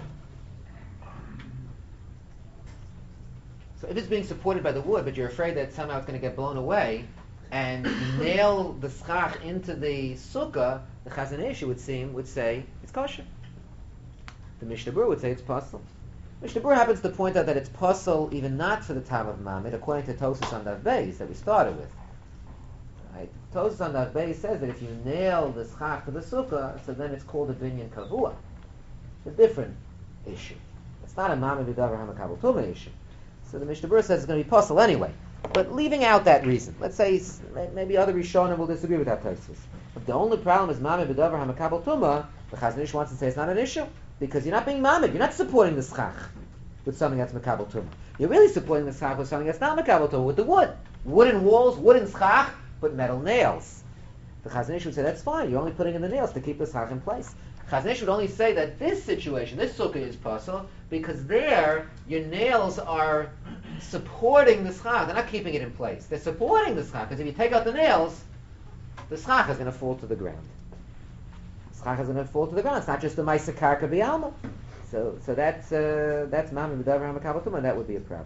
if it's being supported by the wood, but you're afraid that somehow it's going to get blown away, and you nail the schach into the sukkah, the Chazon Ish would say it's kosher. The Mishnah Berurah would say it's possible. Mishnah Berurah happens to point out that it's possible even not for the time of Mamid, according to Tosfos on Daf Beis that we started with. Right? Tosfos on Daf Beis says that if you nail the schach to the sukkah, so then it's called a binyan kavua. It's a different issue. It's not a Mamid B'Davar HaMakabel Tumah issue. So the Mishnah Berurah says it's going to be possible anyway. But leaving out that reason, let's say maybe other Rishonim will disagree with that Tosfos. If the only problem is Mamid B'Davar HaMakabel Tumah, the Chazon Ish wants to say it's not an issue. Because you're not being Mamid, you're not supporting the schach with something that's Makabel Tumah. You're really supporting the schach with something that's not Makabel Tumah, with the wood. Wooden walls, wooden schach, but metal nails. The Chazon Ish would say that's fine, you're only putting in the nails to keep the schach in place. Chazon Ish would only say that this situation, this sukkah is possible, because there, your nails are supporting the schach. They're not keeping it in place. They're supporting the schach, because if you take out the nails, the schach is going to fall to the ground. The schach is going to fall to the ground. It's not just the Maisa Karka B'Alma. So that's Mamid B'Davar HaMakabel Tumah, and that would be a problem.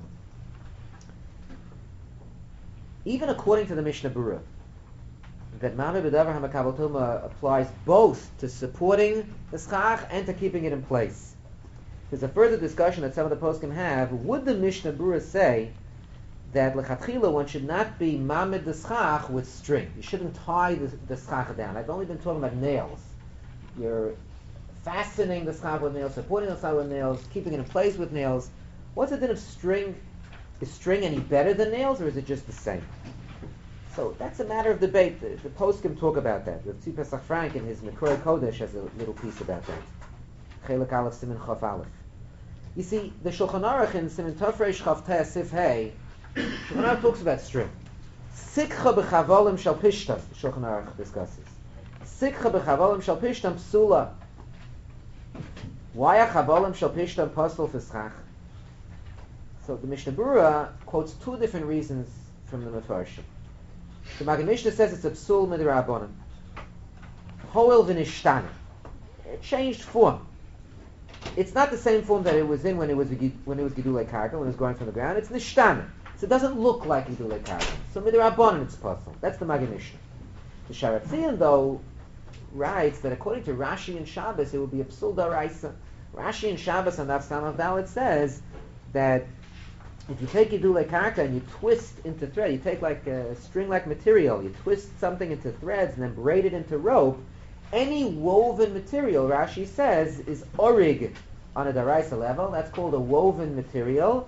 Even according to the Mishnah Berurah, that Mamid B'Davar HaMakabel Tumah applies both to supporting the schach and to keeping it in place. There's a further discussion that some of the poskim have. Would the Mishnah Berurah say that lechatchila one should not be Mamid the schach with string? You shouldn't tie the schach down. I've only been talking about nails. You're fastening the schach with nails, supporting the schach with nails, keeping it in place with nails. What's the din of string? Is string any better than nails, or is it just the same? So that's a matter of debate. The poskim talk about that. Rav Tzvi Pesach Frank in his Mekrei Kodesh has a little piece about that. Chelek Aleph Siman Chaf Aleph. You see, the Shulchan Aruch in Siman Tafresh Chaf Tes Sif Hey, Shulchan Aruch talks about string. Sikcha b'chavolim shal pishtam, Shulchan Aruch discusses. Sikcha b'chavolim shal pishtam psula. Why are chavolim shal pishtam pasul for schach? So the Mishnah Berurah quotes two different reasons from the Mefarshim. The Magen Mishnah says it's a psul midrabanan. Hoel v'nishtana. It changed form. It's not the same form that it was in when it was Gidulei Karka, when it was growing from the ground. It's nishtana. So it doesn't look like Gidulei Karka. So midrabanan it's pasul. That's the Magen Mishnah. The Sharatzian, though, writes that according to Rashi and Shabbos, it would be a psul daraisa. Rashi and Shabbos on Daf Samach Dalet says that if you take Yidulei Karka and you twist into thread, you take like a string-like material, you twist something into threads and then braid it into rope, any woven material, Rashi says, is orig on a daraisa level. That's called a woven material.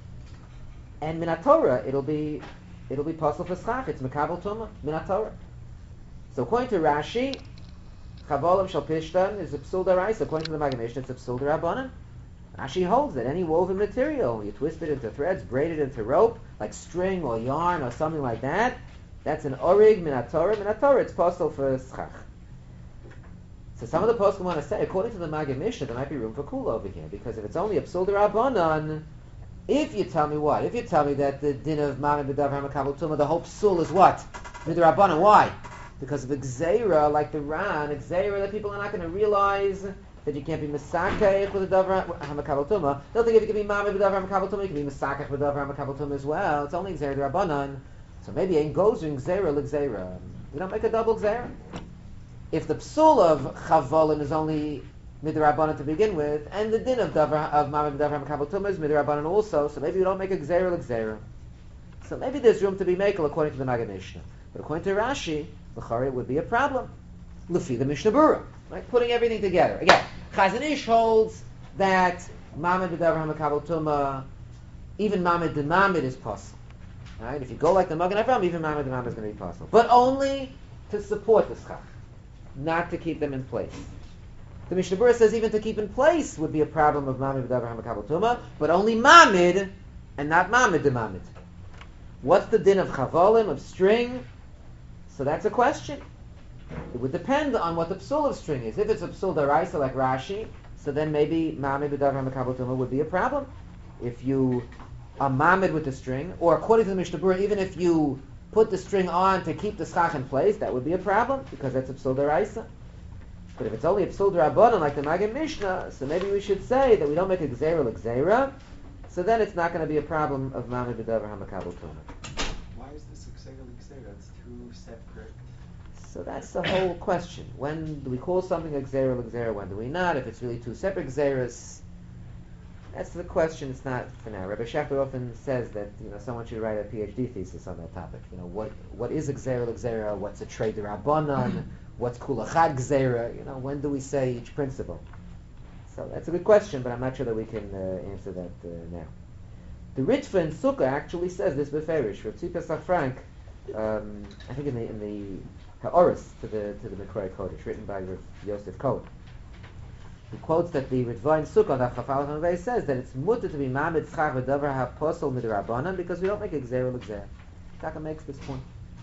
And minatora, it'll be possible for schach. It's mekabel tuma minatora. So according to Rashi, chavolim shal pishtan is a psul daraisa. According to the Maggid Mishnah, it's a psul darabanan. Rashi holds that any woven material, you twist it into threads, braid it into rope, like string or yarn or something like that, that's an orig minatora. Minatora, it's possible for schach. So some of the poskim want to say, according to the Maggid Mishnah, there might be room for kula over here, because if it's only a psul darabanan, if you tell me what? If you tell me that the din of Mamed B'davar HaMakabel Tumah, the whole psul is what? Midrabanan. Why? Because of Gzeira, like the Ran, Gzeira that people are not going to realize that you can't be Mesakech with the Davar HaMakabel Tumah. They'll think if you can be Mamed B'davar HaMakabel Tumah, you can be Mesakech with Davar HaMakabel Tumah as well. It's only Gzeira Drabanan. So maybe it goes in Gzeira l'Gzeira. We don't make a double Gzeira. If the psul of Chavolim is only midrabanan to begin with, and the din of Mamed B'davar HaMakabel Tumah is midrabanan also, so maybe you don't make a Gzeira l'Gzeira. So maybe there's room to be makel according to the Maggid Mishnah. But according to Rashi, l'chari, it would be a problem. L'fi the Mishnah Berurah, right? Putting everything together. Again, Chazon Ish holds that Mamed B'davar HaMakabel Tumah, even Mamed D'Mamed is possible. Right? If you go like the Magen Avraham, even Mamed D'Mamed is going to be possible. But only to support the schach, not to keep them in place. The Mishnah Berurah says even to keep in place would be a problem of Mamed B'davar HaMakabel Tumah, but only Mamed and not Mamed D'Mamed. What's the din of chavolim, of string? So that's a question. It would depend on what the psul of string is. If it's a psul daraisa like Rashi, so then maybe Mamed B'davar HaMakabel Tumah would be a problem. If you are Mamed with the string, or according to the Mishnah Berurah, even if you put the string on to keep the schach in place, that would be a problem, because that's a psul daraisa. But if it's only a psul d'Rabbanan like the Maggid Mishnah, so maybe we should say that we don't make a Gzeira l'Gzeira, so then it's not going to be a problem of Mamed B'davar HaMakabel Tumah. Why is this a Gzeira l'Gzeira? It's two separate. So that's the whole question. When do we call something a Gzeira l'Gzeira, when do we not? If it's really two separate Gzeiras, that's the question. It's not for now. Rabbi Shachter often says that someone should write a PhD thesis on that topic. What is a Gzeira l'Gzeira? What's a trade d'Rabbanan? What's Kula Chad Gzeira? When do we say each principle? So that's a good question, but I'm not sure that we can answer that now. The Ritva in Sukkah actually says this beferish. Rav Tzvi Pesach Frank, I think in the Ha'oris to the Mekrei Kodesh, written by Rav Yosef Cohen. He quotes that the Ritva in Sukkah, that Chafal Hanvei says that it's mutter to be Mamed Tzchach V'Davar HaPosel Midrabanan because we don't make a Gzeira l'Gzeira. Taka makes this point.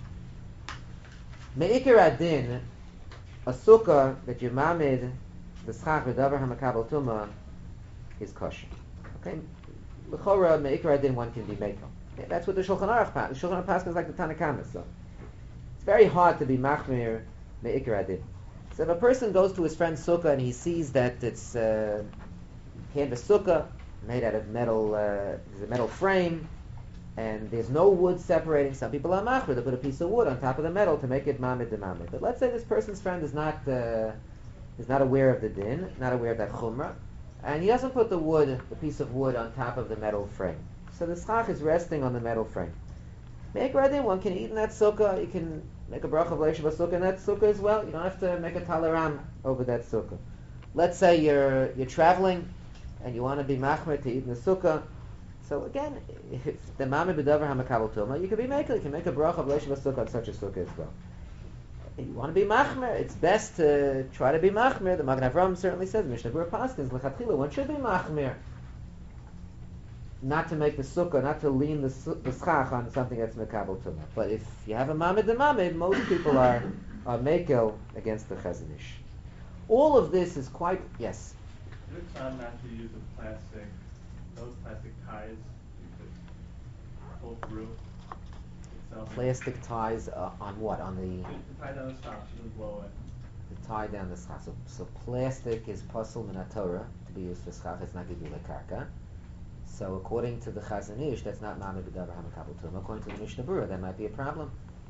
Me'ikir Adin, a sukkah that you mamed the schach v'davar HaMakabel Tumah is kosher. Okay, l'chora meikar adin one can be mekel. Okay? That's what the Shulchan Aruch passes. The Shulchan Aruch passes like the Tanakhama. So it's very hard to be machmir meikar adin. So if a person goes to his friend's sukkah and he sees that it's canvas sukkah made out of metal, there's a metal frame, and there's no wood separating. Some people are machmir; they put a piece of wood on top of the metal to make it mamed d'mamed. But let's say this person's friend is not aware of the din, not aware of that chumrah, and he doesn't put the piece of wood on top of the metal frame. So the schach is resting on the metal frame. Make radin, one can eat in that sukkah. You can make a bracha of leishav sukkah in that sukkah as well. You don't have to make a talaram over that sukkah. Let's say you're traveling and you want to be machmir to eat in the sukkah. So again, if the Mamed B'davar HaMakabel Tumah, you can be makel. You can make a bracha of leishav sukkah on such a sukkah as well. If you want to be machmer, it's best to try to be machmer. The Magen Avraham certainly says, Mishnah Berurah Paskins, l'chatchila, one should be machmer. Not to make the sukkah, not to lean the schach on something that's mekabel tumah. But if you have a mamed d'mamed, most people are mekel against the Chazon Ish. All of this is quite, yes? Is it not to use those plastic ties you could pull through itself? Plastic ties on what? On the tie down the stops, you can blow it. To tie down the schach. So plastic is pasul min Torah to be used for schach. It's not gidulei karka. So according to the Chazon Ish, that's not Mamed B'davar HaMakabel Tumah. According to the Mishnah Berurah, that might be a problem.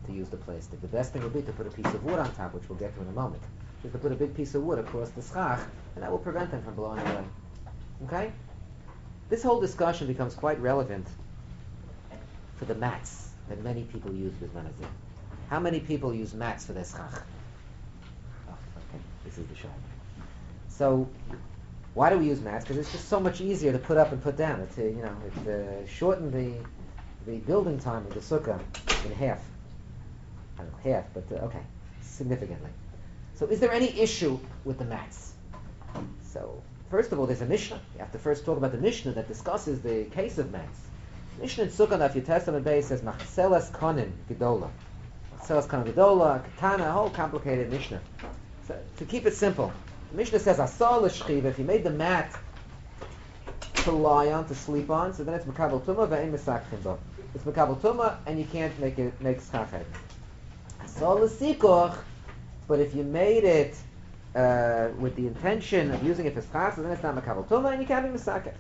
to use the plastic. The best thing would be to put a piece of wood on top, which we'll get to in a moment. Just to put a big piece of wood across the schach, and that will prevent them from blowing away. Okay? This whole discussion becomes quite relevant for the mats that many people use with manazir. How many people use mats for their schach? Oh, okay, this is the shot. So, why do we use mats? Because it's just so much easier to put up and put down. It shortened the building time of the sukkah in half. I don't know, half, but okay, significantly. So, is there any issue with the mats? So, first of all, there's a Mishnah. You have to first talk about the Mishnah that discusses the case of mats. Mishnah in Sukkah, Daf Yud Testament base says Machselas Konin Gedola. Machselas Konin Gedola, Katana, a whole complicated Mishnah. So, to keep it simple, the Mishnah says Asal L'Shchiva, if you made the mat to lie on, to sleep on, so then it's Mekabel Tumah ve'en Mesakhin bo. It's Mekabel Tumah and you can't make schachet. Asal L'Sikoch, but if you made it with the intention of using it for schach, so then it's not Mekabel Tumah and you can't be Mesakhin.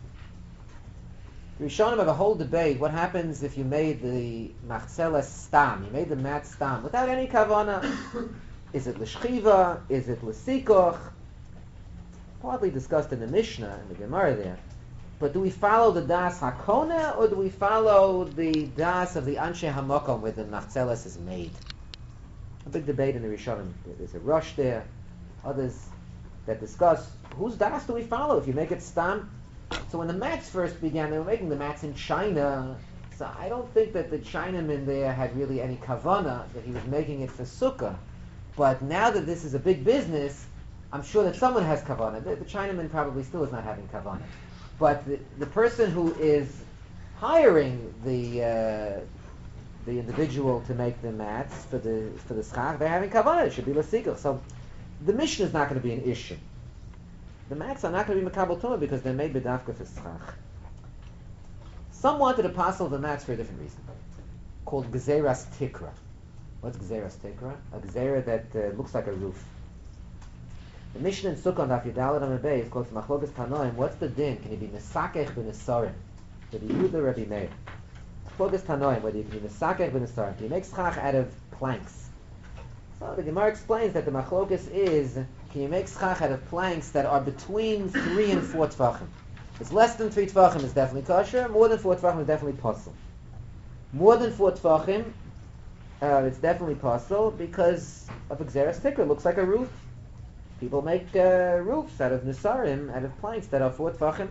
The Rishonim have a whole debate. What happens if you made the machzela stam? You made the mat stam without any kavana. Is it l'shchiva? Is it l'sikoch? Partly discussed in the Mishnah and the Gemara there. But do we follow the das hakona or do we follow the das of the anshe hamokom where the machzelas is made? A big debate in the Rishonim. There's a rush there. Others that discuss whose das do we follow if you make it stam. So when the mats first began, they were making the mats in China. So I don't think that the Chinaman there had really any kavana, that he was making it for sukkah. But now that this is a big business, I'm sure that someone has kavana. The Chinaman probably still is not having kavana. But the person who is hiring the individual to make the mats for the schach, they're having kavana. It should be l'sikach. So the Mishnah is not going to be an issue. The mats are not going to be Mekabel Tumah because they're made b'dafka for schach. Some wanted to apostle the mats for a different reason, called Gezeras Tikra. What's Gezeras Tikra? A Gezerah that looks like a roof. The Mishnah in Sukkah on Daf Yudalad Amud Beis is called Machlokas Tanoim. What's the din? Can you be Mesakech b'Nesarim? Rabbi Yehuda, Rabbi Meir. Machlokas Tanoim, whether you can be Mesakech b'Nesarim. Can you make schach out of planks? So the Gemara explains that the Machlokas is, can you make schach out of planks that are between 3 and 4 tvachim? If it's less than 3 tvachim, it's definitely kosher. More than 4 tvachim is definitely possible. More than 4 tvachim, it's definitely possible because of Gezeras Tikra. It looks like a roof. People make roofs out of nesarim, out of planks that are 4 tvachim.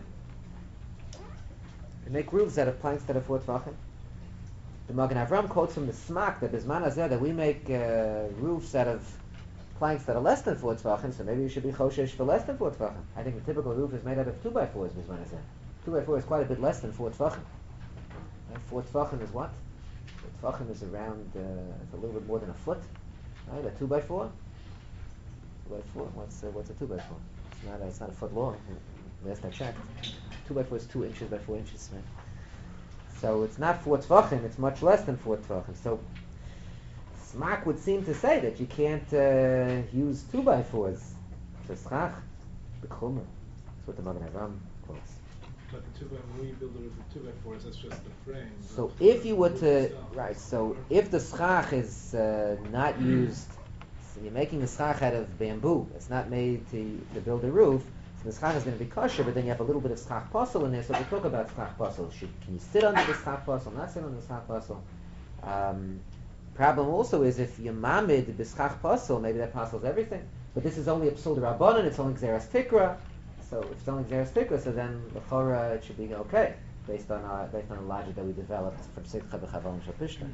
They make roofs out of planks that are 4 tvachim. The Magen Avram quotes from the Smak that Bisman Hazeh that we make roofs out of planks that are less than 4 tvachim, so maybe you should be choshesh for less than 4 tvachim. I think the typical roof is made out of 2x4s, Bisman Hazeh. 2x4 is quite a bit less than 4 tvachim. 4 tvachim is what? 4 tvachim is around, it's a little bit more than a foot. Right? A 2x4? 2x4? What's a 2x4? It's not a foot long. Last I checked. 2x4 is 2 inches by 4 inches, right? So it's not 4 tvachim, it's much less than 4 tvachim. So Smak would seem to say that you can't use 2x4s for schach, the chumer. That's what the Magen Avram quotes. But when you build a roof with 2x4s, that's just the frame. So if you were to, right, so if the schach is not used, so you're making the schach out of bamboo, it's not made to build a roof, so the schach is going to be kosher, but then you have a little bit of schach posel in there, so we'll talk about schach posel. Can you sit under the schach posel, not sit under the schach posel? Problem also is if you mamid b'schach posel, maybe that posels everything, but this is only a psul d'Rabbanan, it's only Gezeras Tikra, so if it's only Gezeras Tikra, so then l'chora it should be okay, based on the logic that we developed from Sikha b'Chavalim Shapishta.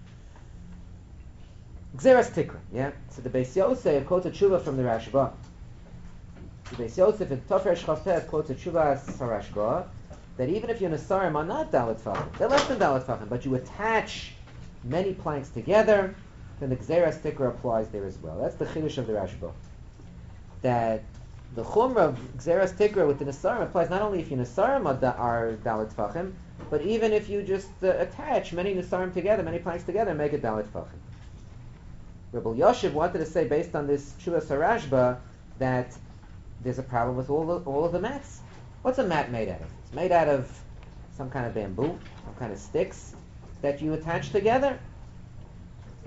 Gezeras Tikra, yeah? So the Beis Yosef quotes a tshuva from the Rashba. The Beis Yosef in Tofer Shchafet quotes a tshuva as Rashba, that even if your Nesarim are not Dalet Fachim, they're less than Dalet Fachim, but you attach many planks together, then the Gezeras Tikra applies there as well. That's the Chiddush of the Rashba. That the Chumrah of Gezeras Tikra with the Nesarim applies not only if your Nesarim are Dalet Fachim, but even if you just attach many Nesarim together, many planks together, and make it Dalet Fachim. Rabbi Yoshev wanted to say, based on this Tshuva Sarashba, that there's a problem with all of the mats. What's a mat made out of? It's made out of some kind of bamboo, some kind of sticks that you attach together.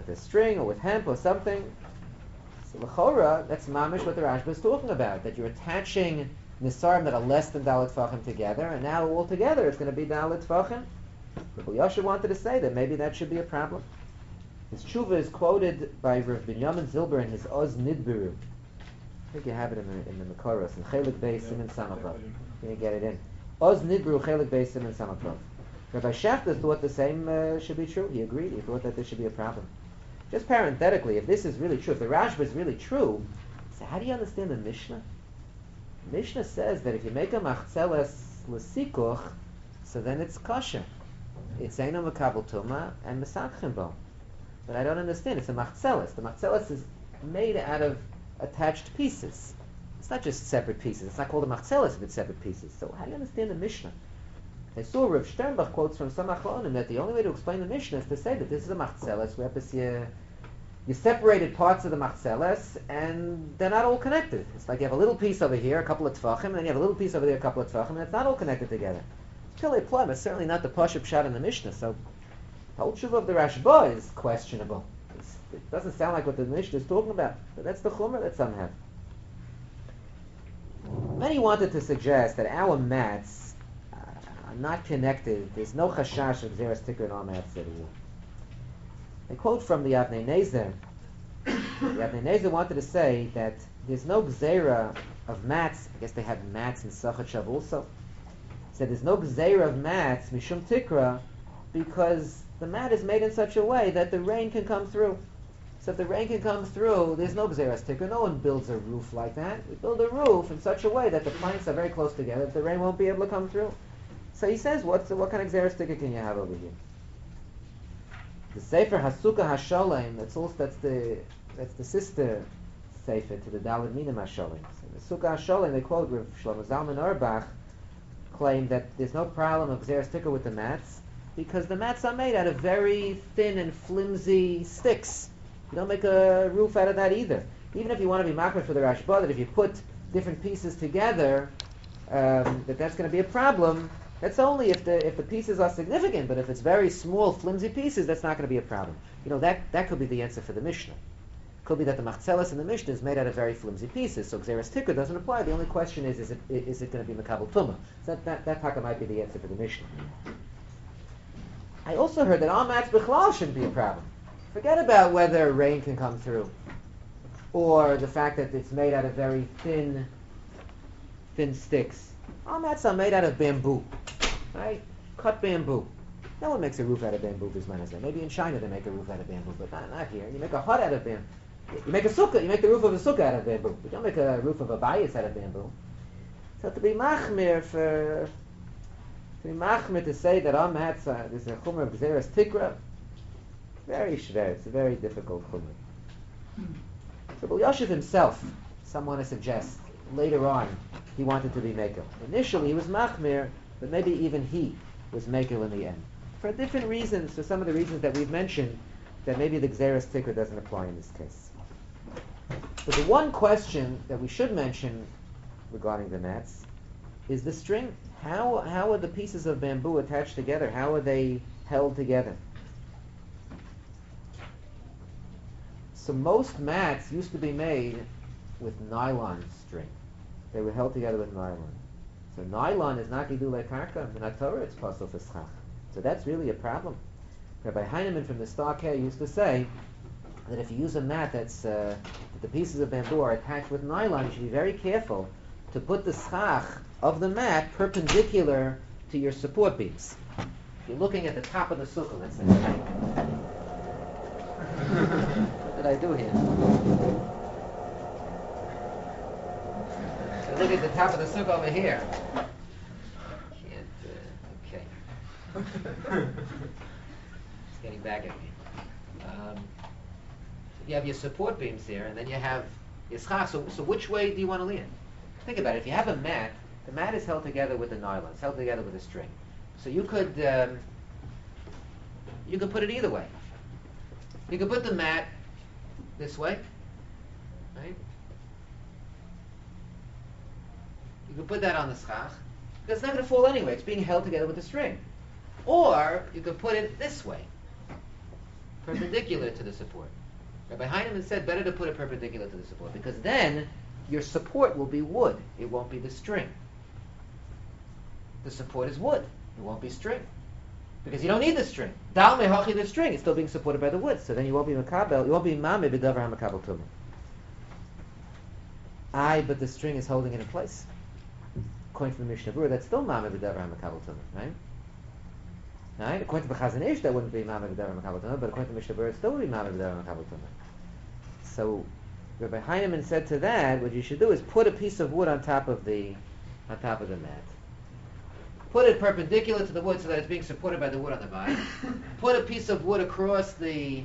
a string or with hemp or something. So l'chora, that's mamish what the Rashba is talking about, that you're attaching nisarim that are less than dalet tfachim together, and now all together it's going to be dalet tfachim. Rabbi Yosha wanted to say that maybe that should be a problem. His tshuva is quoted by Rav Binyamin Zilber in his Oz Nidbiru. I think you have it in the Makoros, in Chelik Beis Siman Samachov. You get it in. Oz Nidbiru Chelik Beis Siman Samachov. Rabbi Shafter thought the same should be true. He agreed. He thought that there should be a problem. Just parenthetically, if this is really true, if the Rashba is really true, so how do you understand the Mishnah? The Mishnah says that if you make a machzeles l'sikuch, so then it's kosher. It's eino makabel tuma and mesachim bo. But I don't understand. It's a machzeles. The machzeles is made out of attached pieces. It's not just separate pieces. It's not called a machzeles if it's separate pieces. So how do you understand the Mishnah? I saw Rav Sternbach quotes from some Achronim that the only way to explain the Mishnah is to say that this is a machzeles where you separated parts of the machzeles and they're not all connected. It's like you have a little piece over here, a couple of tefachim, and then you have a little piece over there, a couple of tefachim, and it's not all connected together. It's Pilei Plum, but certainly not the Pashup Pshat in the Mishnah. So the whole tshuva of the Rashba is questionable. It doesn't sound like what the Mishnah is talking about. But that's the chumrah that some have. Many wanted to suggest that our mats are not connected. There's no chashash of Zeres Tikkur in our mats anymore. They quote from the Avnei Nezer. The Avnei Nezer wanted to say that there's no gzeira of mats. I guess they had mats in Sachat Shav also. Said there's no gzeira of mats mishum tikra because the mat is made in such a way that the rain can come through. So if the rain can come through, there's no gzeiras tikra. No one builds a roof like that. We build a roof in such a way that the planks are very close together that the rain won't be able to come through. So he says, what kind of gzeiras tikra can you have over here? The Sefer Hasuka Hasholem, that's the sister Sefer to the Daled Minim Hasholem. So the Sukkah Hasholem, they quote Rav Shlomo Zalman Auerbach, claim that there's no problem of gzeiras tikra with the mats because the mats are made out of very thin and flimsy sticks. You don't make a roof out of that either. Even if you want to be makbid for the Rashba, that if you put different pieces together, that's going to be a problem. That's only if the pieces are significant, but if it's very small, flimsy pieces, that's not going to be a problem. You know, that could be the answer for the Mishnah. It could be that the machzeles in the Mishnah is made out of very flimsy pieces, so gzeiras tikra doesn't apply. The only question is it going to be makabel tumah? So that taka might be the answer for the Mishnah. I also heard that all mats bichlal shouldn't be a problem. Forget about whether rain can come through, or the fact that it's made out of very thin sticks. All mats are made out of bamboo, right? Cut bamboo. No one makes a roof out of bamboo, bismanaseh. Maybe in China they make a roof out of bamboo, but not here. You make a hut out of bamboo. You make a sukkah. You make the roof of a sukkah out of bamboo, but you don't make a roof of a bayis out of bamboo. So to be machmir to say that all mats there's a chumrah of gzeiras tikra, very shver. It's a very difficult chumrah. So Rabbi Yosef himself, some want to suggest, later on, he wanted to be makel. Initially, he was machmir, but maybe even he was makel in the end. For different reasons, for some of the reasons that we've mentioned, that maybe the gzeiras tikra doesn't apply in this case. But the one question that we should mention regarding the mats is the string. How are the pieces of bamboo attached together? How are they held together? So most mats used to be made with nylon string. They were held together with nylon. So nylon is not gidulei karka. In Torah, it's pasal for schach. So that's really a problem. Rabbi Heinemann from the Starkei used to say that if you use a mat that the pieces of bamboo are attached with nylon, you should be very careful to put the schach of the mat perpendicular to your support beams. If you're looking at the top of the sukkah, let's say. What did I do here? So look at the top of the sukkah over here. Okay. It's getting back at me. You have your support beams here, and then you have your schach. So which way do you want to lean? Think about it. If you have a mat, the mat is held together with a nylon. It's held together with a string. So you could put it either way. You could put the mat this way, right? You could put that on the schach, because it's not going to fall anyway. It's being held together with a string. Or you could put it this way. perpendicular to the support. Rabbi Heinemann said better to put it perpendicular to the support because then your support will be wood. It won't be the string. The support is wood. It won't be string. Because you don't need the string. Dal mehachi the string is still being supported by the wood. So then you won't be makabel. You won't be mame b'davar hamakabel tumah. But the string is holding it in place. According to the Mishnah Berurah, that's still mame b'davar hamakabel tumah, right? Right? According to the Chazon Ish, that wouldn't be mame b'davar hamakabel tumah, but according to the Mishnah Berurah, it still would be mame b'davar hamakabel tumah. So Rabbi Heinemann said to that, what you should do is put a piece of wood on top of the mat. Put it perpendicular to the wood so that it's being supported by the wood on the vine. Put a piece of wood across the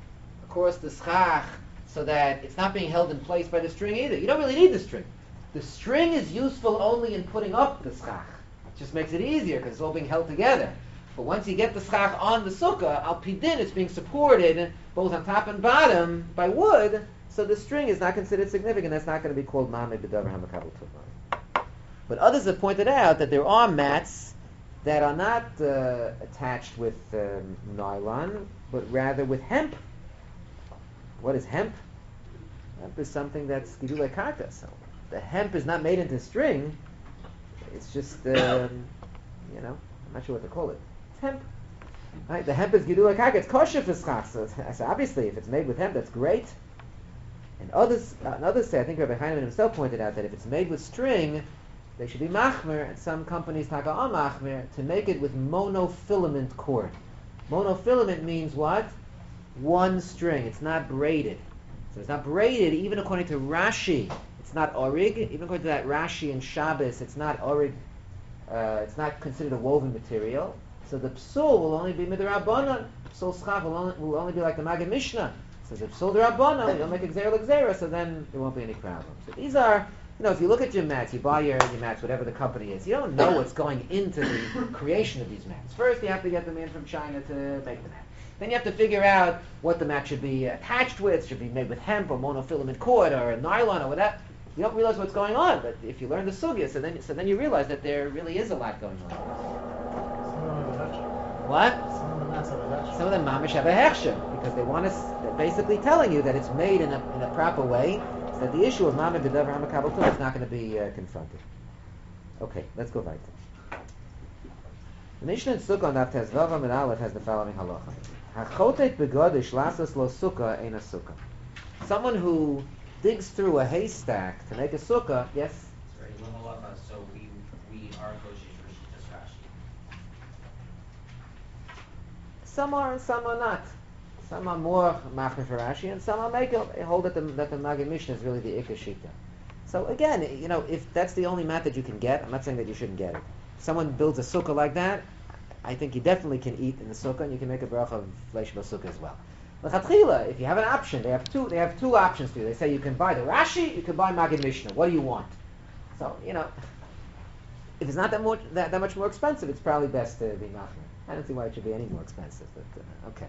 schach so that it's not being held in place by the string either. You don't really need the string. The string is useful only in putting up the schach. It just makes it easier because it's all being held together. But once you get the schach on the sukkah, al pidin, it's being supported both on top and bottom by wood, so the string is not considered significant. That's not going to be called mame b'davar hamakabel tumah. But others have pointed out that there are mats that are not attached with nylon, but rather with hemp. What is hemp? Hemp is something that's gidulei karka. So the hemp is not made into string. It's just, I'm not sure what to call it. It's hemp. Right? The hemp is gidulei karka. It's kosher for schach. So obviously, if it's made with hemp, that's great. And others say, I think Rabbi Heinemann himself pointed out that if it's made with string, they should be machmer, and some companies taka on machmer to make it with monofilament cord. Monofilament means what? One string. It's not braided. So it's not braided, even according to Rashi. It's not orig. Even according to that Rashi and Shabbos, it's not orig. It's not considered a woven material. So the psul will only be midrabanan. Psul schach will only be like the Maggid Mishnah. So the psul drabanan, you don't make exera, so then there won't be any problem. So these are. If you look at your mats, you buy your mats, whatever the company is, you don't know what's going into the creation of these mats. First, you have to get them in from China to make the mat. Then you have to figure out what the mat should be attached with. Should be made with hemp or monofilament cord or nylon or whatever. You don't realize what's going on, but if you learn the sugya, so then you realize that there really is a lot going on. What? Some of them mamish have a hechsher because they want us basically telling you that it's made in a proper way. So that the issue of mame b'davar hamakabel tumah is not going to be confronted. Okay, let's go weiter. The Mishnah in Sukkah on Daf Tezvav Amud Aleph has the following halacha: Hachotet begodish lasas lo sukkah ein a sukkah. Someone who digs through a haystack to make a sukkah, yes. Sorry, so we are kosher for Shittas Rashi. Some are and some are not. Some are more machmir for Rashi, and some are hold that the Maggid Mishnah is really the Ikar Shita. So again, if that's the only mat that you can get, I'm not saying that you shouldn't get it. If someone builds a sukkah like that, I think you definitely can eat in the sukkah, and you can make a bracha of fleish b'sukkah as well. L'chatchila, if you have an option, they have two options for you. They say you can buy the Rashi, you can buy Maggid Mishnah. What do you want? So if it's not that much more expensive, it's probably best to be machmir. I don't see why it should be any more expensive, but okay.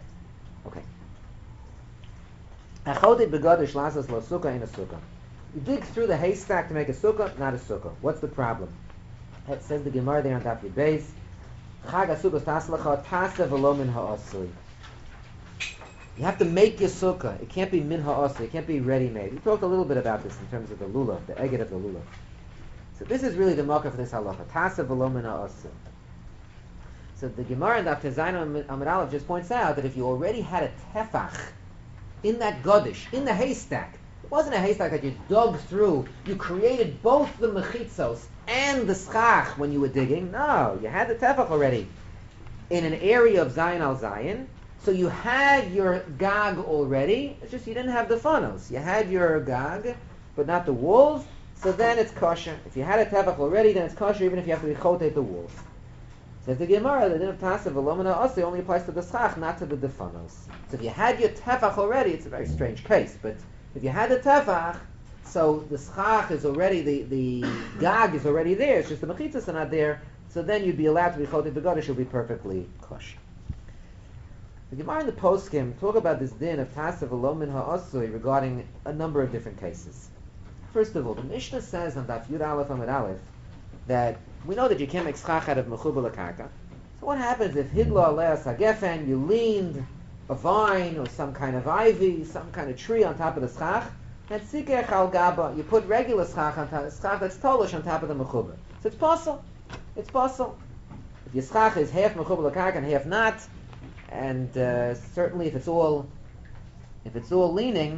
Achodet begodish lasas lo sukkah in a sukkah. You dig through the haystack to make a sukkah, not a sukkah. What's the problem? It says the Gemara there on Daf Yud Beis. Chag ha-sukkos taslacha tasa v'lo min ha'asui. You have to make your sukkah. It can't be min ha'asui. It can't be ready-made. We talked a little bit about this in terms of the lulav, the eget of the lulav. So this is really the marker for this halacha. Tasa v'lo min ha'asui. So the Gemara in Daf Tezayin Amud Aleph just points out that if you already had a tefach in that godish, in the haystack, it wasn't a haystack that you dug through. You created both the mechitzos and the schach when you were digging. No, you had the tefach already in an area of Zayin al Zayin. So you had your gag already. It's just you didn't have the funnels. You had your gag, but not the walls. So then it's kosher. If you had a tefach already, then it's kosher even if you have to rechote the walls. Says the Gemara, the din of Tasa v'lomina asa only applies to the schach, not to the defanos. So if you had your tefach already, it's a very strange case, but if you had the tefach, so the schach is already, the gag is already there, it's just the mechitzas are not there, so then you'd be allowed to be chotet begodish, you'll be perfectly kosher. The Gemara in the poskim talk about this din of Tasa v'lomin ha'asui regarding a number of different cases. First of all, the Mishnah says on Daf Yud Aleph Amud Aleph that we know that you can't make schach out of mechubal karka. So what happens if hidla aleas hagefen, you leaned a vine or some kind of ivy, some kind of tree on top of the schach, and sikech al gaba, you put regular schach on top, schach that's tolish on top of the mechuber. So it's possible. It's possible. If your schach is half mechuber l'karka and half not, and certainly if it's all leaning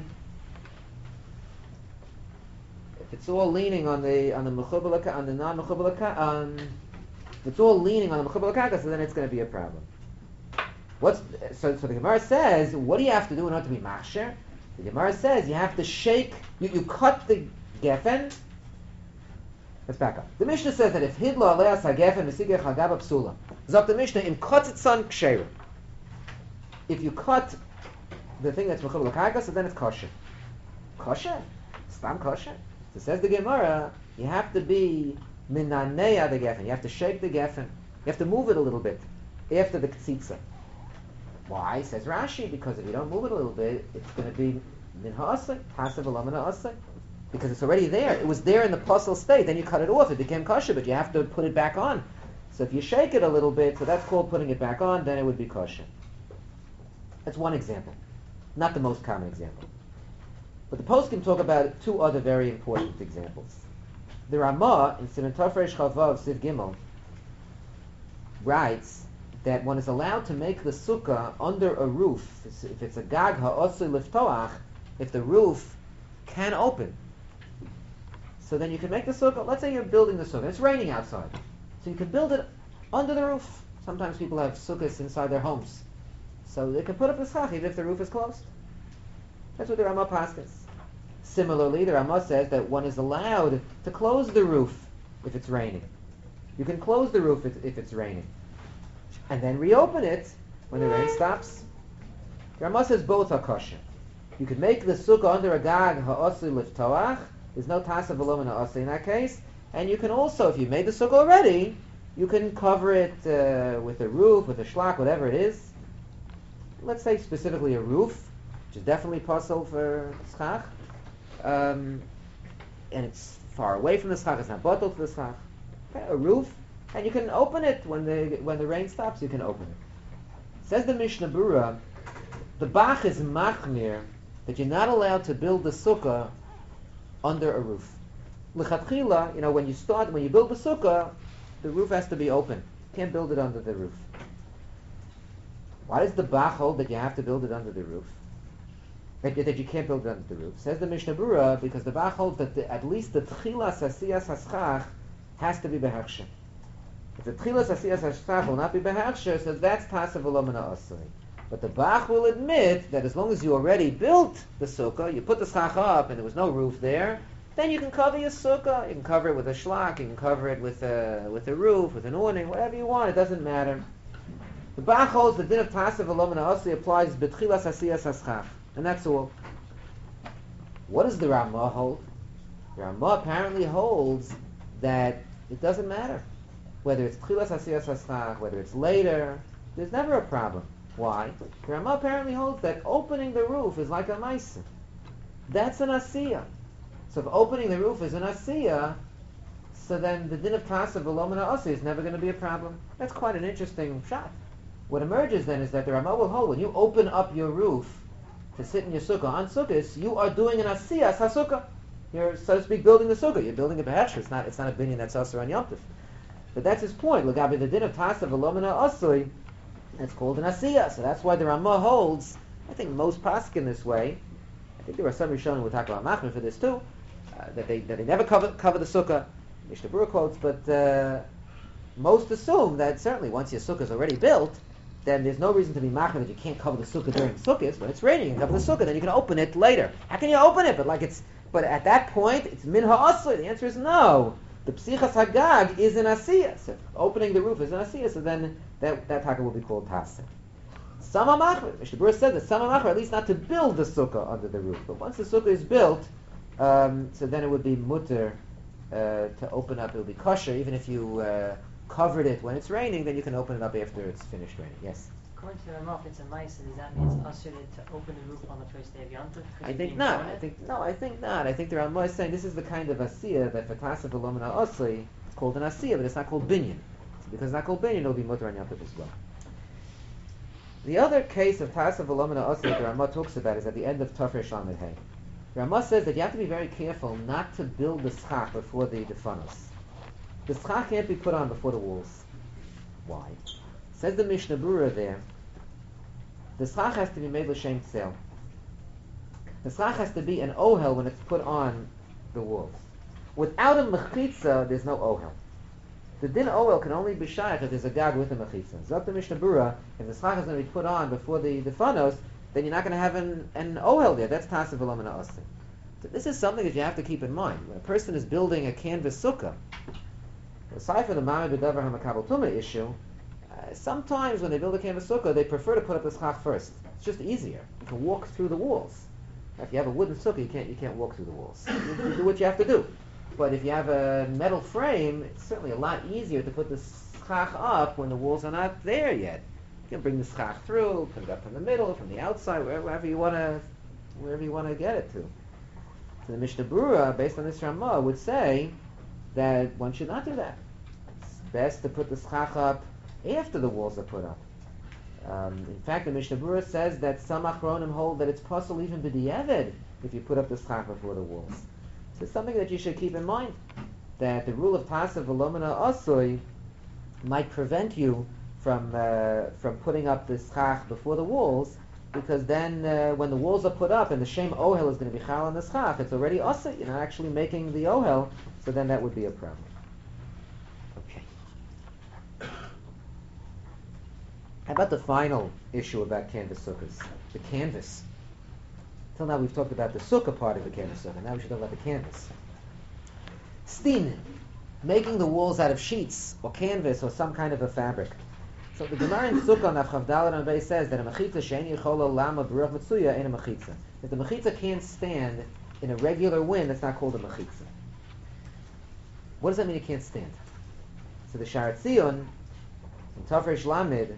on the mechuber on the non-mechuber if it's all leaning on the mechuber l'karka, so then it's going to be a problem. So the Gemara says, what do you have to do in order to be machsher? The Gemara says you have to shake. You cut the geffen. Let's back up. The Mishnah says that if hidla aleas hagefen v'sigech hagaba psula, zok the Mishnah im kotzitzon ksheira. If you cut the thing that's mechuber l'karka, so then it's kosher. Kosher? Stam kosher? So says the Gemara, you have to be minaneya the geffen. You have to shake the geffen. You have to move it a little bit after the ktsitza. Why? Says Rashi, because if you don't move it a little bit, it's going to be min ha'asay, passive alamina asay, because it's already there. It was there in the puzzle state. Then you cut it off. It became kosher, but you have to put it back on. So if you shake it a little bit, so that's called putting it back on, then it would be kosher. That's one example. Not the most common example. But the poskim talk about two other very important examples. The Ramah in Siman Tafresh Chavav Siv Gimel writes that one is allowed to make the sukkah under a roof if it's a gag ha'osui liftoach, if the roof can open. So then you can make the sukkah. Let's say you're building the sukkah. It's raining outside, so you can build it under the roof. Sometimes people have sukkahs inside their homes, so they can put up the schach even if the roof is closed. That's what the Ramah paskins. Similarly, the Ramah says that one is allowed to close the roof if it's raining. You can close the roof if it's raining, and then reopen it when the rain stops. The Ramah says both are kosher. You could make the sukkah under a gag ha'osui liftoach. There's no tasav v'lo min ha'osui in that case. And you can also, if you made the sukkah already, you can cover it with a roof, with a shlach, whatever it is. Let's say specifically a roof, which is definitely possible for schach. And it's far away from the schach. It's not bottled for the schach. Okay, a roof. And you can open it when the rain stops. You can open it. Says the Mishnah Berurah, the Bach is machmir that you're not allowed to build the sukkah under a roof. L'chatchila, when you build the sukkah, the roof has to be open. You can't build it under the roof. Why does the Bach hold that you have to build it under the roof? That you can't build it under the roof? Says the Mishnah Berurah, because the Bach holds that at least the tchilas asiyas haschach has to be behechsher. If the tchilas asiyas haschach will not be behechsher, so that's tasav v'lo min ha'asui. But the Bach will admit that as long as you already built the sukkah, you put the schach up and there was no roof there, then you can cover your sukkah. You can cover it with a shlach, you can cover it with a roof, with an awning, whatever you want. It doesn't matter. The Bach holds the din of tasav v'lo min ha'asui applies b'tchilas asiyas haschach, and that's all. What does the Ramah hold? The Ramah apparently holds that it doesn't matter whether it's tchilas asiyas haschach, whether it's later. There's never a problem. Why? The Ramah apparently holds that opening the roof is like a ma'aseh. That's an asiyah. So if opening the roof is an asiyah, so then the din of tasav v'lo min ha'asui is never going to be a problem. That's quite an interesting shot. What emerges then is that the Ramah will hold when you open up your roof to sit in your sukkah on sukkahs, you are doing an asiyah hasukkah. You're, so to speak, building the sukkah. You're building a behechsher. It's not a binyan that's asur on Yom Tov. But that's his point. L'gabe the din of tasav v'lo min ha'asui, it's called an asiyah. So that's why the Ramah holds. I think most paskin this way. I think there are some Rishonim who talk about machmir for this too. That they never cover the sukkah. Mishnah Berurah quotes, but most assume that certainly once your sukkah is already built, then there's no reason to be machmir that you can't cover the sukkah during sukkahs. When it's raining, you can cover the sukkah, then you can open it later. How can you open it? But at that point, it's min ha'asui. The answer is no. The psichas hagag is an asiyah. So opening the roof is an asiyah. So then that taka will be called taseh. Sama machmir. Mishnah Berurah said that sama machmir, at least not to build the sukkah under the roof. But once the sukkah is built, so then it would be mutter to open up. It would be kosher, even if you covered it when it's raining. Then you can open it up after it's finished raining. Yes. According to the Ramah, if it's a mice, does that mean it's usher to open the roof on the first day of Yom Tov? I think not. I think not. I think the Ramah is saying this is the kind of asiyah that for tasav v'lo min ha'asui, it's called an asiyah, but it's not called binyan. So because it's not called binyan, it'll be mutter on Yom Tov as well. The other case of Tasa V'Lomina Asa that the Ramah talks about is at the end of Tafresh Lamed Hey. The Ramah says that you have to be very careful not to build the schach before the defanos. The schach can't be put on before the walls. Why? Says the Mishnah Berurah there, the schach has to be made l'shem tzel. The schach has to be an ohel when it's put on the walls. Without a mechitza, there's no ohel. The din ohel can only be shaykh if there's a gag with a mechitza. Zok the Mishnah Berurah, if the schach is going to be put on before the defanos, then you're not going to have an ohel there. That's Tasa V'Lomina Asa. So this is something that you have to keep in mind. When a person is building a canvas sukkah, aside from the Ma'amad B'Davar HaMakabel Tumah issue, sometimes when they build a canvas sukkah, they prefer to put up the schach first. It's just easier. You can walk through the walls. If you have a wooden sukkah, you can't walk through the walls. You do what you have to do. But if you have a metal frame, it's certainly a lot easier to put the schach up when the walls are not there yet. You can bring the schach through, put it up from the middle, from the outside, wherever you want to get it to. So the Mishnah Berurah, based on this Ramah, would say that one should not do that. It's best to put the schach up after the walls are put up. In fact, the Mishnah Berurah says that some achronim hold that it's possible even b'di'evid if you put up the schach before the walls. So it's something that you should keep in mind, that the rule of Tasa V'Lomina Asoi might prevent you from putting up the schach before the walls, because then when the walls are put up and the shem ohel is going to be chal on the schach, it's already asa. You're not actually making the ohel, so then that would be a problem. Okay. How about the final issue about canvas sukkahs? The canvas. Till now we've talked about the sukkah part of the canvas sukkah. Now we should talk about the canvas. Stin, making the walls out of sheets or canvas or some kind of a fabric. So the Gemara in Sukkah on Avchav Daled on Bay says that a mechitza she'en yichola lama b'ruach mitzuya ain't a mechitza. If the mechitza can't stand in a regular wind, that's not called a mechitza. What does that mean it can't stand? So the Sha'ar Tzion in Tafresh Lamed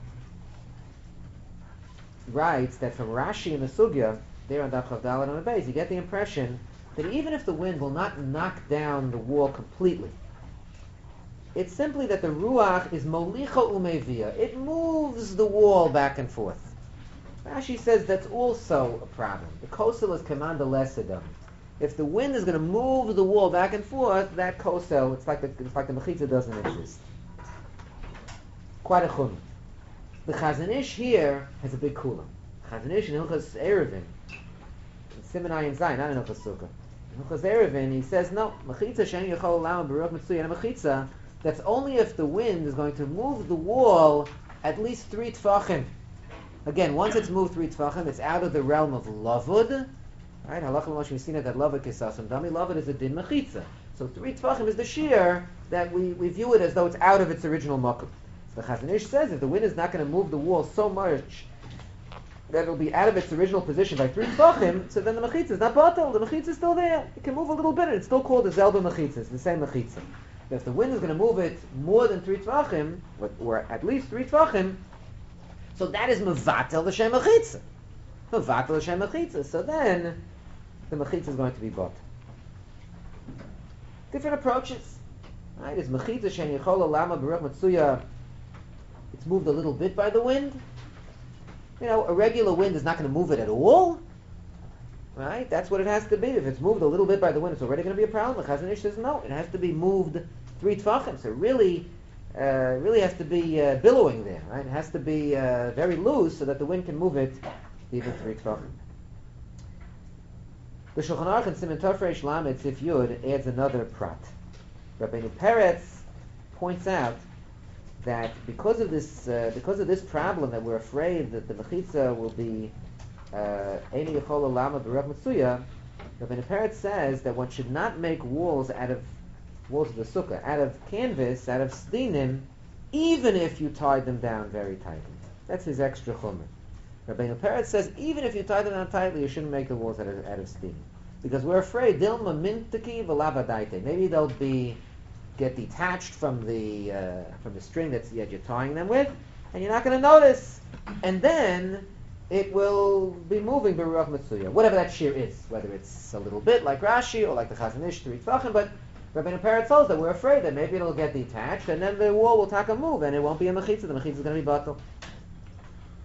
writes that from Rashi in the Sugya, there on Avchav Daled on Bay, you get the impression that even if the wind will not knock down the wall completely, it's simply that the ruach is molicha umevia. It moves the wall back and forth. Rashi says that's also a problem. The kosel is command lesedam. If the wind is going to move the wall back and forth, that kosel, it's like the mechitza doesn't exist. Quite a chum. The Chazon Ish here has a big kula. Chazon Ish in Hilchas Erevin, in Siman Ayin Zayin, not in Hilchas Sukkah. In Hilchas Erevin, he says no. Mechitza she'en yichol lama b'ruach mitzuya and a mechitza. That's only if the wind is going to move the wall at least 3 tfachim. Again, once it's moved 3 tfachim, it's out of the realm of lavud. Right? Halacha l'mosh misina that lavud kisasum dami. Lavud is a din mechitza. So 3 tfachim is the shear that we view it as though it's out of its original makom. So the Chazon Ish says if the wind is not going to move the wall so much that it'll be out of its original position by 3 tfachim, so then the mechitza is not batal. The mechitza is still there. It can move a little bit, and it's still called the zelba mechitza. It's the same mechitza. If the wind is going to move it more than 3 tvachim, or at least 3 tvachim, so that is mevatel l'shem mechitza. Mevatel l'shem mechitza. So then, the mechitza is going to be bought. Different approaches. Right? Is mechitza shen yichola lama b'ruach mitzuya, it's moved a little bit by the wind. You know, a regular wind is not going to move it at all. Right? That's what it has to be. If it's moved a little bit by the wind, it's already going to be a problem. The Chazon Ish says no. It has to be moved 3 tfachim. So it really has to be billowing there. Right? It has to be very loose so that the wind can move it even 3 tfachim. The Shulchan Aruch in Siman Tafresh Lamed Sif Yud adds another prat. Rabbeinu Peretz points out that because of this problem that we're afraid that the mechitza will be Eini Yechola Lama B'Ruach Mitzuya, Rabbeinu Peretz says that one should not make walls of the sukkah, out of canvas, out of stinim, even if you tied them down very tightly. That's his extra chumrah. Rabbeinu Peretz says even if you tie them down tightly, you shouldn't make the walls out of stinim, because we're afraid Dilma Mintaki V'Lavadaite. Maybe they'll get detached from the string that you're tying them with, and you're not going to notice, and then it will be moving b'ruach mitzuya, whatever that shear is, whether it's a little bit like Rashi or like the Chazon Ish 3 tfachim. But Rabbeinu Peretz tells that we're afraid that maybe it'll get detached, and then the wall will take a move, and it won't be a mechitza. The mechitza is going to be batal.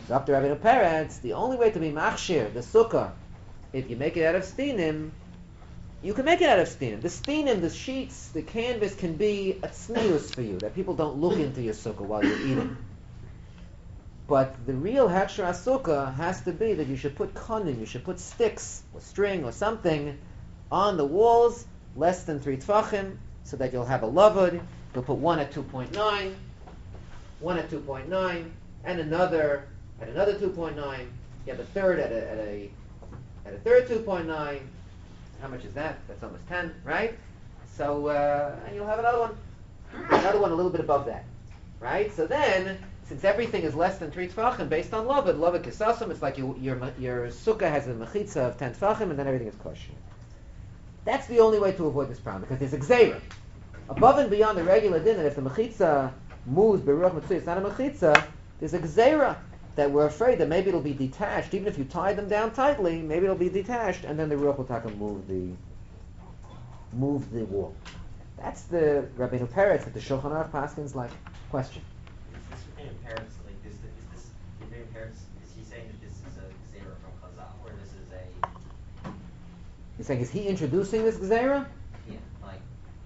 So up to Rabbeinu Peretz, the only way to be machshir, the sukkah, if you make it out of stinim, you can make it out of stinim. The stinim, the sheets, the canvas can be a tznius for you, that people don't look into your sukkah while you're eating. But the real Hechsher HaSukkah has to be that you should put konim, you should put sticks or string or something on the walls, less than 3 tfachim, so that you'll have a lavud. You'll put one at 2.9, one at 2.9, and another at another 2.9. You have a third at a third 2.9. How much is that? That's almost 10, right? So, and you'll have another one a little bit above that, right? So then, since everything is less than 3 tfachim based on lavud kisasim, it's like your sukkah has a mechitza of 10 tfachim, and then everything is kosher. That's the only way to avoid this problem, because there's a gzeira. Above and beyond the regular din, that if the mechitza moves beruach mitzvah, it's not a mechitza, there's a gzeira that we're afraid that maybe it'll be detached. Even if you tie them down tightly, maybe it'll be detached, and then the ruach will taka move the wall. That's the Rabbeinu Peretz that the Shulchan Aruch paskins like. Question. Is this Rabbeinu Peretz, like, is this Rabbeinu Peretz, is he saying that this is a Gzeira from Chazal, or this is a... He's saying, is he introducing this gzeira? Yeah, like...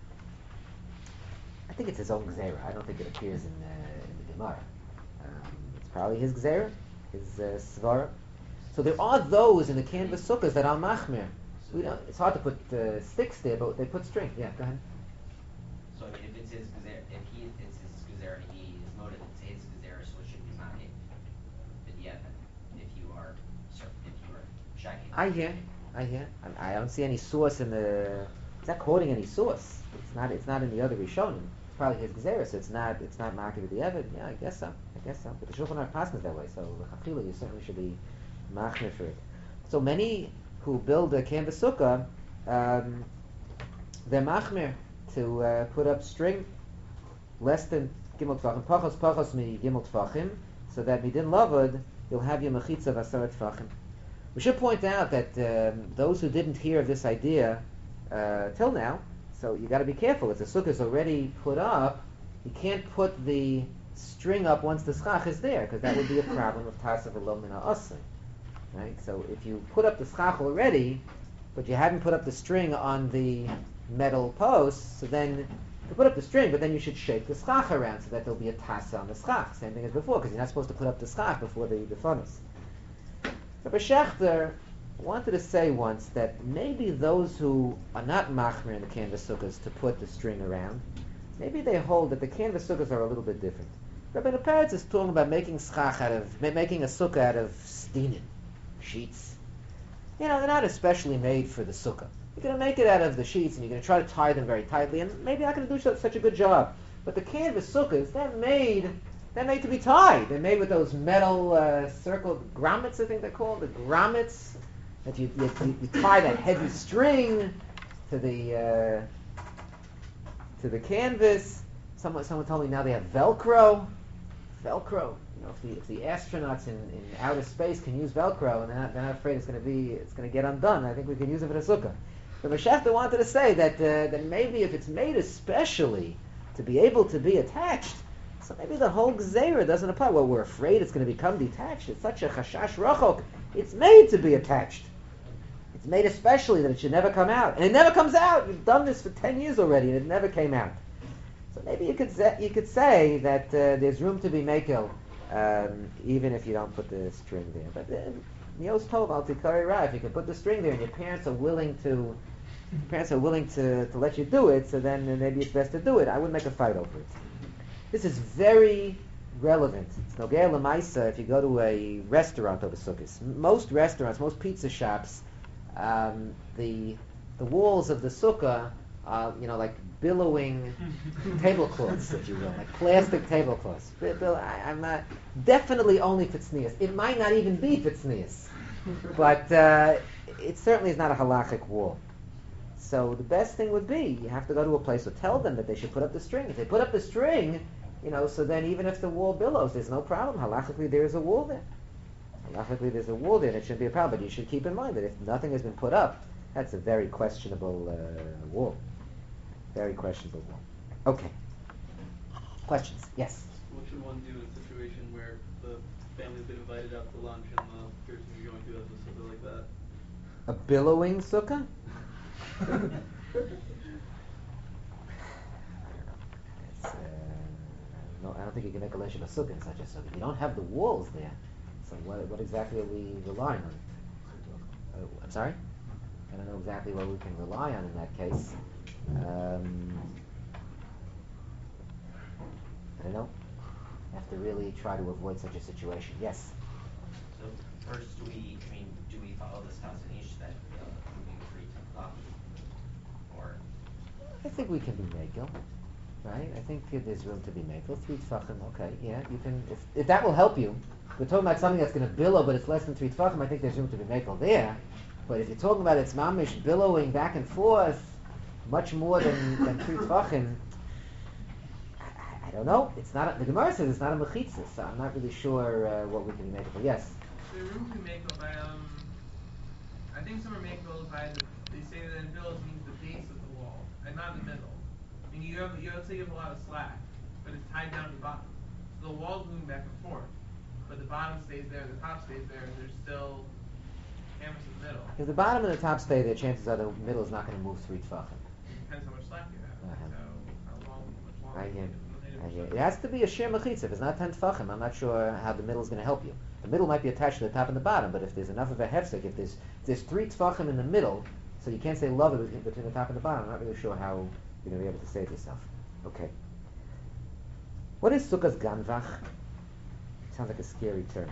I think it's his own gzeira. I don't think it appears in the Gemara. It's probably his gzeira, his svara. So there are those in the canvas sukkahs that are machmir. It's hard to put sticks there, but they put string. Yeah, go ahead. So if it's his Gzeira, it's his Gzeira, he is motive, it's his Gzeira, so it should be ma'id. But yeah, if you are checking. I hear. I don't see any source in the. It's not quoting any source. It's not in the other Rishonim. It's probably his Gzeira, so it's not marketed the Evid. Yeah, I guess so. But the Shulchan Aruch passes that way, so l'chachila you certainly should be machmir for it. So many who build a canvas sukkah, they're machmir to put up string less than gimel tfachim, pachos mi gimel tfachim, so that midin lavud you'll have your mechitza of asarat tfachim. We should point out that those who didn't hear of this idea till now, so you got to be careful. If the sukkah is already put up, you can't put the string up once the schach is there, because that would be a problem of tasav elomina asr. Right? So if you put up the schach already, but you hadn't put up the string on the metal post, so then you put up the string, but then you should shake the schach around so that there'll be a tasa on the schach. Same thing as before, because you're not supposed to put up the schach before the funnus. Rabbi Schechter wanted to say once that maybe those who are not machmir in the canvas sukkahs to put the string around, maybe they hold that the canvas sukkahs are a little bit different. Rabbi Peretz is talking about making schach making a sukkah out of stinim, sheets. They're not especially made for the sukkah. You're going to make it out of the sheets, and you're going to try to tie them very tightly, and maybe not going to do such a good job. But the canvas sukkahs, they're made to be tied. They're made with those metal circled grommets, I think they're called, the grommets, that you tie that heavy string to the canvas. Someone told me now they have Velcro. If the astronauts in outer space can use Velcro, and they're not afraid it's going to get undone, I think we can use it for the sukkah. But Mashiach wanted to say that maybe if it's made especially to be able to be attached, so maybe the whole gzeira doesn't apply. Well, we're afraid it's going to become detached. It's such a chashash rachok. It's made to be attached. It's made especially that it should never come out, and it never comes out. You've done this for 10 years already, and it never came out. So maybe you could say that there's room to be mekel, even if you don't put the string there. But Nios Tov al Tikari Ra, if you can put the string there, and your parents are willing to let you do it, so then maybe it's best to do it. I wouldn't make a fight over it. This is very relevant. It's nogea l'maisa if you go to a restaurant over Sukkot. Most restaurants, most pizza shops, the walls of the sukkah are, like billowing tablecloths, if you will, like plastic tablecloths. I'm not definitely only fitznius. It might not even be fitznius, but it certainly is not a halachic wall. So the best thing would be you have to go to a place or tell them that they should put up the string. If they put up the string, so then even if the wall billows, there's no problem. Halachically, there is a wall there. Halachically, there's a wall there, and it shouldn't be a problem. But you should keep in mind that if nothing has been put up, that's a very questionable wall. Very questionable wall. Okay. Questions? Yes? What should one do in a situation where the family's been invited out to lunch and the person you're going to has a sukkah like that. A billowing sukkah? It's, no, I don't think you can make a lesh of a sukkah in such a sukkah. You don't have the walls there. So what exactly are we relying on? I'm sorry? I don't know exactly what we can rely on in that case. I don't know. You have to really try to avoid such a situation. Yes? So first, do we follow this Hasanish that moving free to Lach? Or I think we can be Mekel, right? I think there's room to be Mekel. 3 tfachim, okay, yeah, you can, if that will help you. We're talking about something that's going to billow, but it's less than 3 tfachim, I think there's room to be Mekel there. But if you're talking about it's mamish billowing back and forth, much more than 3 tfachim, I don't know. It's not, the Gemara says it's not a mechitza, so I'm not really sure what we can be Mekel. Yes? The room can make by I think some are made by they say that in billows means the base of the wall and not in the middle. I mean let's say you have a lot of slack, but it's tied down to the bottom. So the wall's moving back and forth, but the bottom stays there, the top stays there, and there's still canvas in the middle. If the bottom and the top stay there, chances are the middle is not going to move 3 tfachim. Depends how much slack you have. Uh-huh. So how long, much longer. I hear. you have. It has to be a sheer mechitza. If it's not 10 tfachim, I'm not sure how the middle is going to help you. The middle might be attached to the top and the bottom, but if there's enough of a hefsek, if there's 3 tfachim in the middle, so you can't say love it between the top and the bottom, I'm not really sure how you're going to be able to save yourself. Okay. What is sukkah's ganvach? Sounds like a scary term.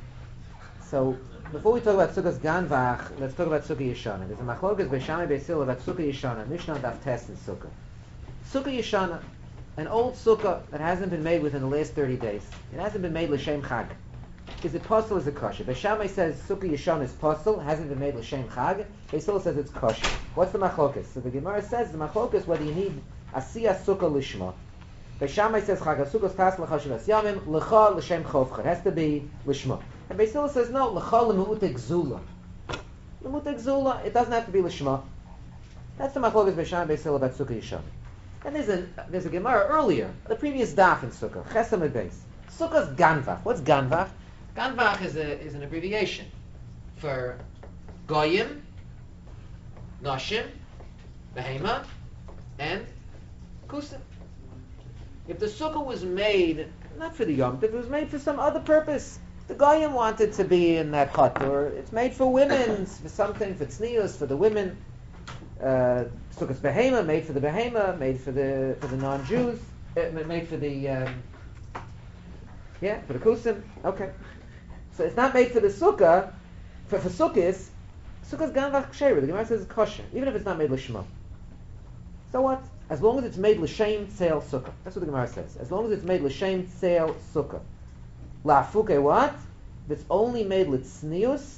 So, before we talk about sukkah's ganvach, let's talk about sukkah yeshana. There's a machlokas beishamai beisil about sukkah yeshana. Mishnah daf test in sukkah. Sukkah yeshana, an old sukkah that hasn't been made within the last 30 days. It hasn't been made l'shem chag. Is it posel or is it kosher? Beishamai says sukkah yeshana is posel, hasn't been made l'shem chag. Beisil says it's kosher. What's the machlokas? So the Gemara says the machlokas whether you need asiyah sukkah lishma. Beishamai says chag sukkah tas l'chashavas yamim l'cha l'shem chovcha. It has to be lishma. And Beisil says no, l'cha l'mu'utek zula. L'mu'utek zula, it doesn't have to be lishma. That's the machlokas Beishamai Beisil about sukkah yeshana. And there's a Gemara earlier, the previous daf in Sukkah, Chesam and Beis. Sukkah's ganvach. What's ganvach? Ganvach is an abbreviation for goyim, nashim, behema, and kusim. If the sukkah was made not for the yom, if it was made for some other purpose, the goyim wanted to be in that hut, or it's made for women, for something, for tznius, for the women. Sukkah's behema, made for the behema, made for the non-Jews, made for the for the kusim. Okay, so it's not made for the sukkah. For sukkahs, sukkah's ganvach ksheira. The Gemara says it's kosher, even if it's not made l'shma. So what? As long as it's made l'shem tzeil sukkah. That's what the Gemara says. As long as it's made l'shem tzeil sukkah. La'afuke what? If it's only made l'tznius,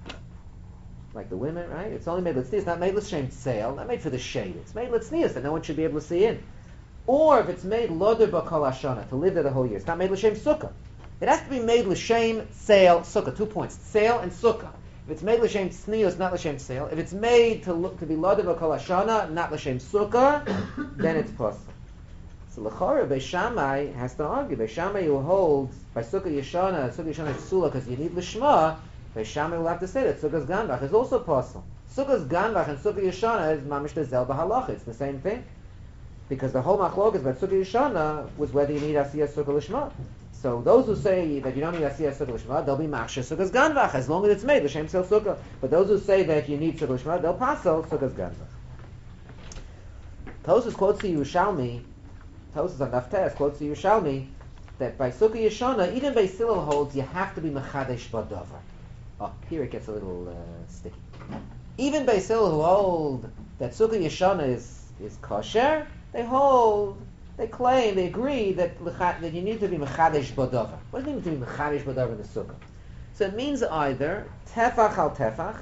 like the women, right? It's only made l'tznius, not made l'shem tzeil, not made for the shade. It's made l'tznius that no one should be able to see in. Or if it's made loder b'kol hashana, to live there the whole year, it's not made l'shem sukkah. It has to be made l'shem tzeil sukkah. 2 points: tzeil and sukkah. If it's made l'shem tznius, not l'shem tzeil. If it's made to be loder b'kol hashana, not l'shem sukkah, then it's possible. So l'chora Beishamai has to argue. Beishamai who holds by sukkah yeshana is psula because you need l'shma. Beishamai will have to say that sukkah's ganvach is also possible. Sukkah's ganvach and sukkah yeshana is mamish zel b'halacha. It's the same thing, because the whole machlokas about sukkah yeshana was whether you need asiyah sukkah lishma. So those who say that you don't need asiyah sukkah lishma, they'll be machshir sukkah's ganvach as long as it's made l'shem sel sukkah. But those who say that you need sukkah lishma, they'll pasel sukkah's ganvach. Tosfos quotes to Yerushalmi. Tosfos on Daf Tes quotes to Yerushalmi that by sukkah yeshana, even by Hillel holds you have to be mechadesh b'davar. Oh, here it gets a little sticky. Even Beis Hillel who hold that sukkah yeshana is kosher, they claim, they agree that you need to be mechadesh b'davar. What does it mean to be mechadesh b'davar in the sukkah? So it means either tefach al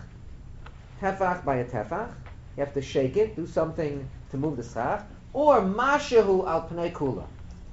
tefach by a tefach, you have to shake it, do something to move the schach, or mashahu al pnei kula.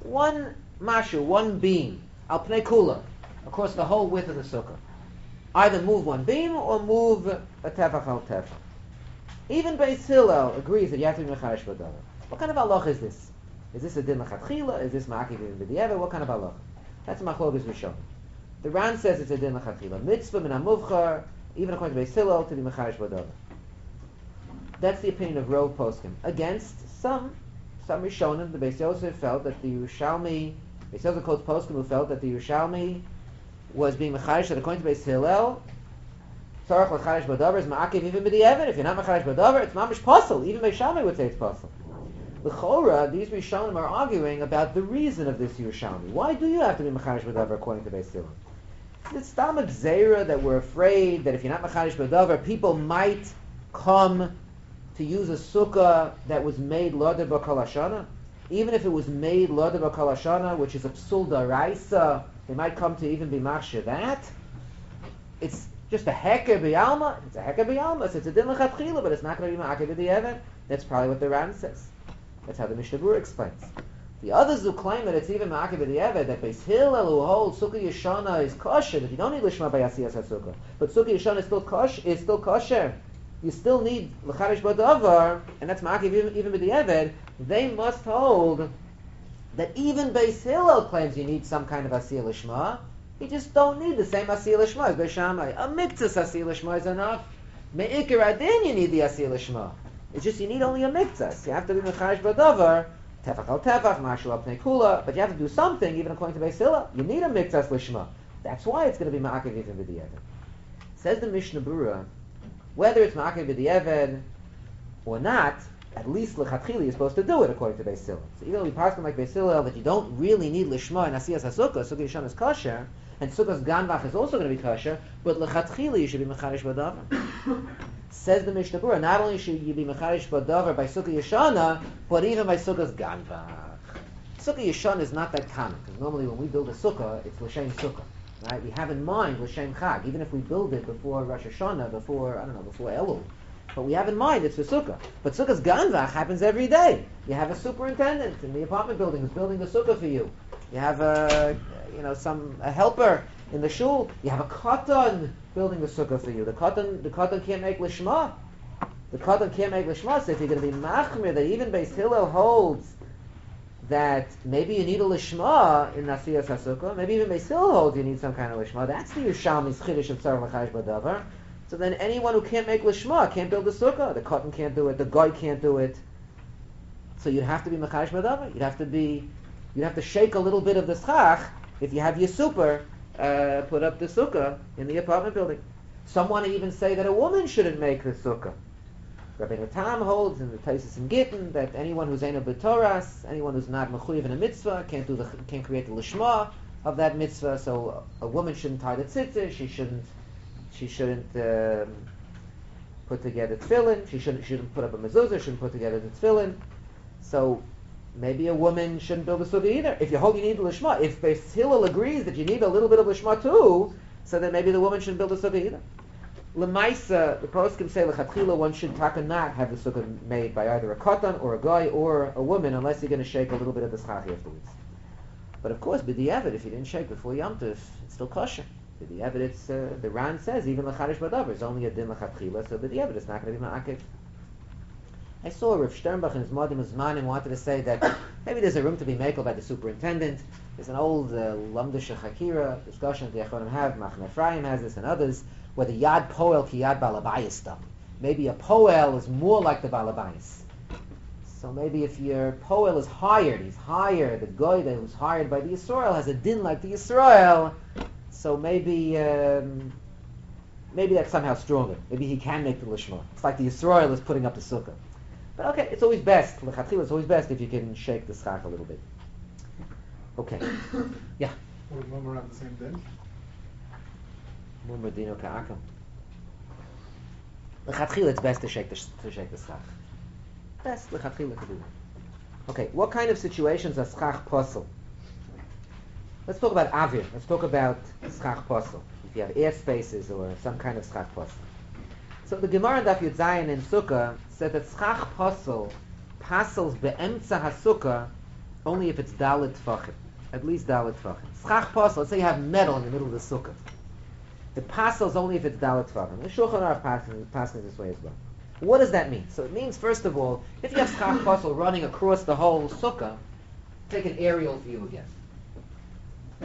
One beam al pnei kula, across the whole width of the sukkah. Either move one beam or move a tefach al tefach. Even Beis Hillel agrees that you have to be mechadesh b'davar. What kind of halach is this? Is this a din l'chatchila? Is this ma'akiv b'di'eva? What kind of halach? That's machlokas rishon. The Ran says it's a din l'chatchila. Mitzvah min hamuvchar, even according to Beis Hillel, to be mecharish b'davar. That's the opinion of Rov Poskim. Against some Rishonim, the Beis Yosef felt that the Yerushalmi, Beis Yosef quotes Poskim who felt that the Yerushalmi was being mecharish, that according to Beis Hillel, tzarech l'charish b'davar is ma'akev even b'di'evet. If you're not mecharish b'davar, it's mamish posel. Even Beis Shammai would say it's posel. L'chora, these Rishonim are arguing about the reason of this Yerushalmi. Why do you have to be mecharish b'davar according to Beis Hillel? It's stam gzeira that we're afraid that if you're not mecharish b'davar, people might come to use a sukkah that was made Loder B'Kol Hashana. Even if it was made Loder B'Kol Hashana, which is a psul daraisa, they might come to even be machshir that. It's just a heker b'yalma. It's a heker b'yalma. So it's a din l'chatchila, but it's not going to be ma'akev b'di'evet. That's probably what the Ran says. That's how the Mishnah Berurah explains. The others who claim that it's even ma'akev b'di'evet, that Beis Hillel who holds sukkah yeshana is kosher, that you don't need lishma by asiyas sukkah, but sukkah yeshana is still kosher. You still need l'charish b'davar, and that's ma'akev even b'di'evet. They must hold that even Beis Hillel claims you need some kind of asiyah lishma. You just don't need the same asiyah lishma as Beis Shammai. A miktzas asiyah lishma is enough. Me'ikar adin you need the asiyah lishma. It's just you need only a miktzas. You have to be l'charish b'davar, tefach al tefach, mashal al pnei kula, but you have to do something even according to Beis Hillel. You need a miktzas lishma. That's why it's going to be ma'akev even b'di'evet. Says the Mishnah Berurah, whether it's ma'akev b'di'evet or not, at least l'chatchili you're supposed to do it according to Beis Hillel. So even though we pass like Beis Hillel that you don't really need lishma and asiyas hasukah, sukkah yishana is kosher, and sukkah's ganvach is also going to be kosher, but l'chatchili you should be mecharish b'davar. Says the Mishnah Berurah, not only should you be mecharish b'davar by sukkah yishana, but even by sukkah's ganvach. Sukkah yishana is not that common, because normally when we build a sukkah, it's l'shem sukkah. Right? We have in mind l'shem chag, even if we build it before Rosh Hashanah, before Elul. But we have in mind it's for sukkah. But sukkah's ganvach happens every day. You have a superintendent in the apartment building who's building the sukkah for you. You have a helper in the shul. You have a katan building the sukkah for you. The katan can't make lishma. The katan can't make lishma. So if you're going to be machmir, that even Beis Hillel holds that maybe you need a lishma in Nasiyas HaSukkah, maybe even Beis Hillel holds you need some kind of lishma. That's the Yerushalmi's chiddush of tzarech l'charish b'davar. So then anyone who can't make lishma can't build the sukkah. The cotton can't do it. The guy can't do it. So you'd have to be mecharish b'davar. You'd have to shake a little bit of the schach if you have your super put up the sukkah in the apartment building. Some want to even say that a woman shouldn't make the sukkah. Rabbi Natam holds in the Taisus in Gittin that anyone who's Eino B'Toras, anyone who's not mechuyev in a mitzvah, can't create the lishma of that mitzvah. So a woman shouldn't tie the tzitzit. She shouldn't put together tefillin. She shouldn't put up a mezuzah. Shouldn't put together the tefillin. So maybe a woman shouldn't build a sukkah either. If you hold you need the lishma, if Beis Hillel agrees that you need a little bit of lishma too, so then maybe the woman shouldn't build a sukkah either. L'maisa, the poskim say l'chatchila one should taka not have the sukkah made by either a katan or a guy or a woman unless you're going to shake a little bit of the schach afterwards. But of course, b'di'evet, if you didn't shake before Yom Tov, it's still kosher. B'di'evet, the Ran says even l'charish b'davar is only a din l'chatchila, so b'di'evet it's not going to be ma'akev. I saw Rav Sternbach in his Modim Uzmanim wanted to say that maybe there's a room to be made by the superintendent. There's an old Lamdish Chakira discussion that the Achonim have, Machne Ephraim has this and others, where the Yad Poel ki Yad Balabayis stuff. Maybe a Poel is more like the Balabayis. So maybe if your Poel is hired, the guy that was hired by the Yisrael has a din like the Yisrael, so maybe that's somehow stronger. Maybe he can make the Lishma. It's like the Yisrael is putting up the Sukkah. But okay, it's always best. L'chatchila, it's always best if you can shake the schach a little bit. Okay. Yeah. Or when we're on the same day. Mumradino ka'akam. L'chatchila, it's best to shake the schach. Best l'chatchila to do that. Okay, what kind of situations are schach posel? Let's talk about avir. Let's talk about schach posel. If you have air spaces or some kind of schach posel. So the Gemara in Daf Yud Zayin in Sukkah said that schach posel pasels be'emtza hasukkah only if it's dalet tfachim, at least dalet tfachim. Schach posel, let's say you have metal in the middle of the sukkah. It pasels only if it's dalet tfachim. The Shulchan Aruch passes this way as well. What does that mean? So it means, first of all, if you have schach posel running across the whole sukkah, take an aerial view again. Right?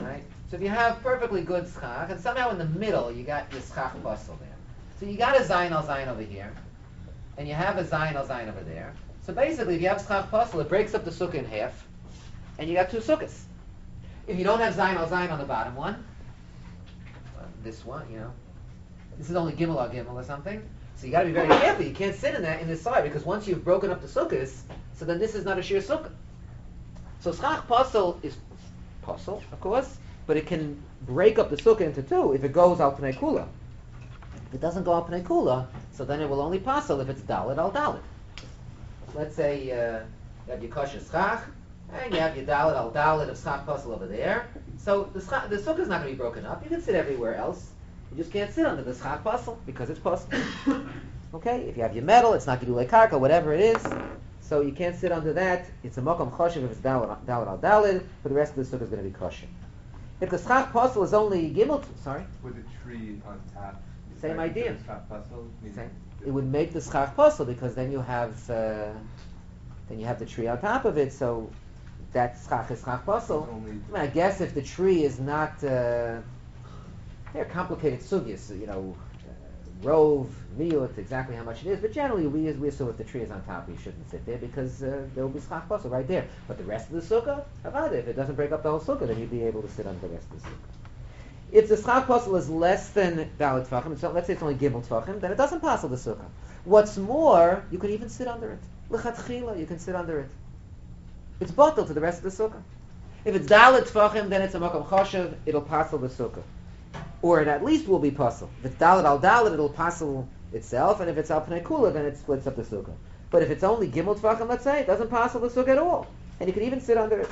So if you have perfectly good schach, and somehow in the middle you got your schach puzzle there. So you got a zayin al zayin over here, and you have a zayin al zayin over there. So basically, if you have schach puzzle, it breaks up the sukkah in half, and you got two sukkahs. If you don't have zayin al zayin on the bottom one, this one, this is only gimel or gimel or something. So you got to be very careful. You can't sit in this side, because once you've broken up the sukkahs, so then this is not a shir sukkah. So schach puzzle is puzzle, of course, but it can break up the sukkah into two if it goes al pnei kula. If it doesn't go al pnei kula, so then it will only puzzle if it's dalet al dalet. Let's say you have your kosher schach, and you have your dalet al dalet of schach puzzle over there. So the sukkah is not going to be broken up. You can sit everywhere else. You just can't sit under the schach puzzle because it's puzzle. Okay? If you have your metal, it's not gedulei karka, whatever it is. So you can't sit under that. It's a mokom choshev if it's dalet al dalet, but the rest of the sukkah is going to be kosher. If the schach puzzle is only gimel, With a tree on top. Same idea. Schach puzzle, Same. It would make the schach puzzle because then you have the tree on top of it. So that schach is schach puzzle. I guess if the tree is not, they're complicated sugyas. Rove, miyut, exactly how much it is. But generally, we assume if the tree is on top, you shouldn't sit there because there will be schach puzzle right there. But the rest of the sukkah, if it doesn't break up the whole sukkah, then you'd be able to sit on the rest of the sukkah. If the schach puzzle is less than dalet tfachim, so let's say it's only gimel tfachim, then it doesn't puzzle the sukkah. What's more, you could even sit under it. L'chatchila, you can sit under it. It's bottled to the rest of the sukkah. If it's dalet tfachim, then it's a makom choshev, it'll puzzle the sukkah. Or it at least will be puzzle. If it's dalet al dalet, it'll puzzle itself, and if it's al pnei kula, then it splits up the sukkah. But if it's only gimel tfachim, let's say, it doesn't puzzle the sukkah at all. And you can even sit under it.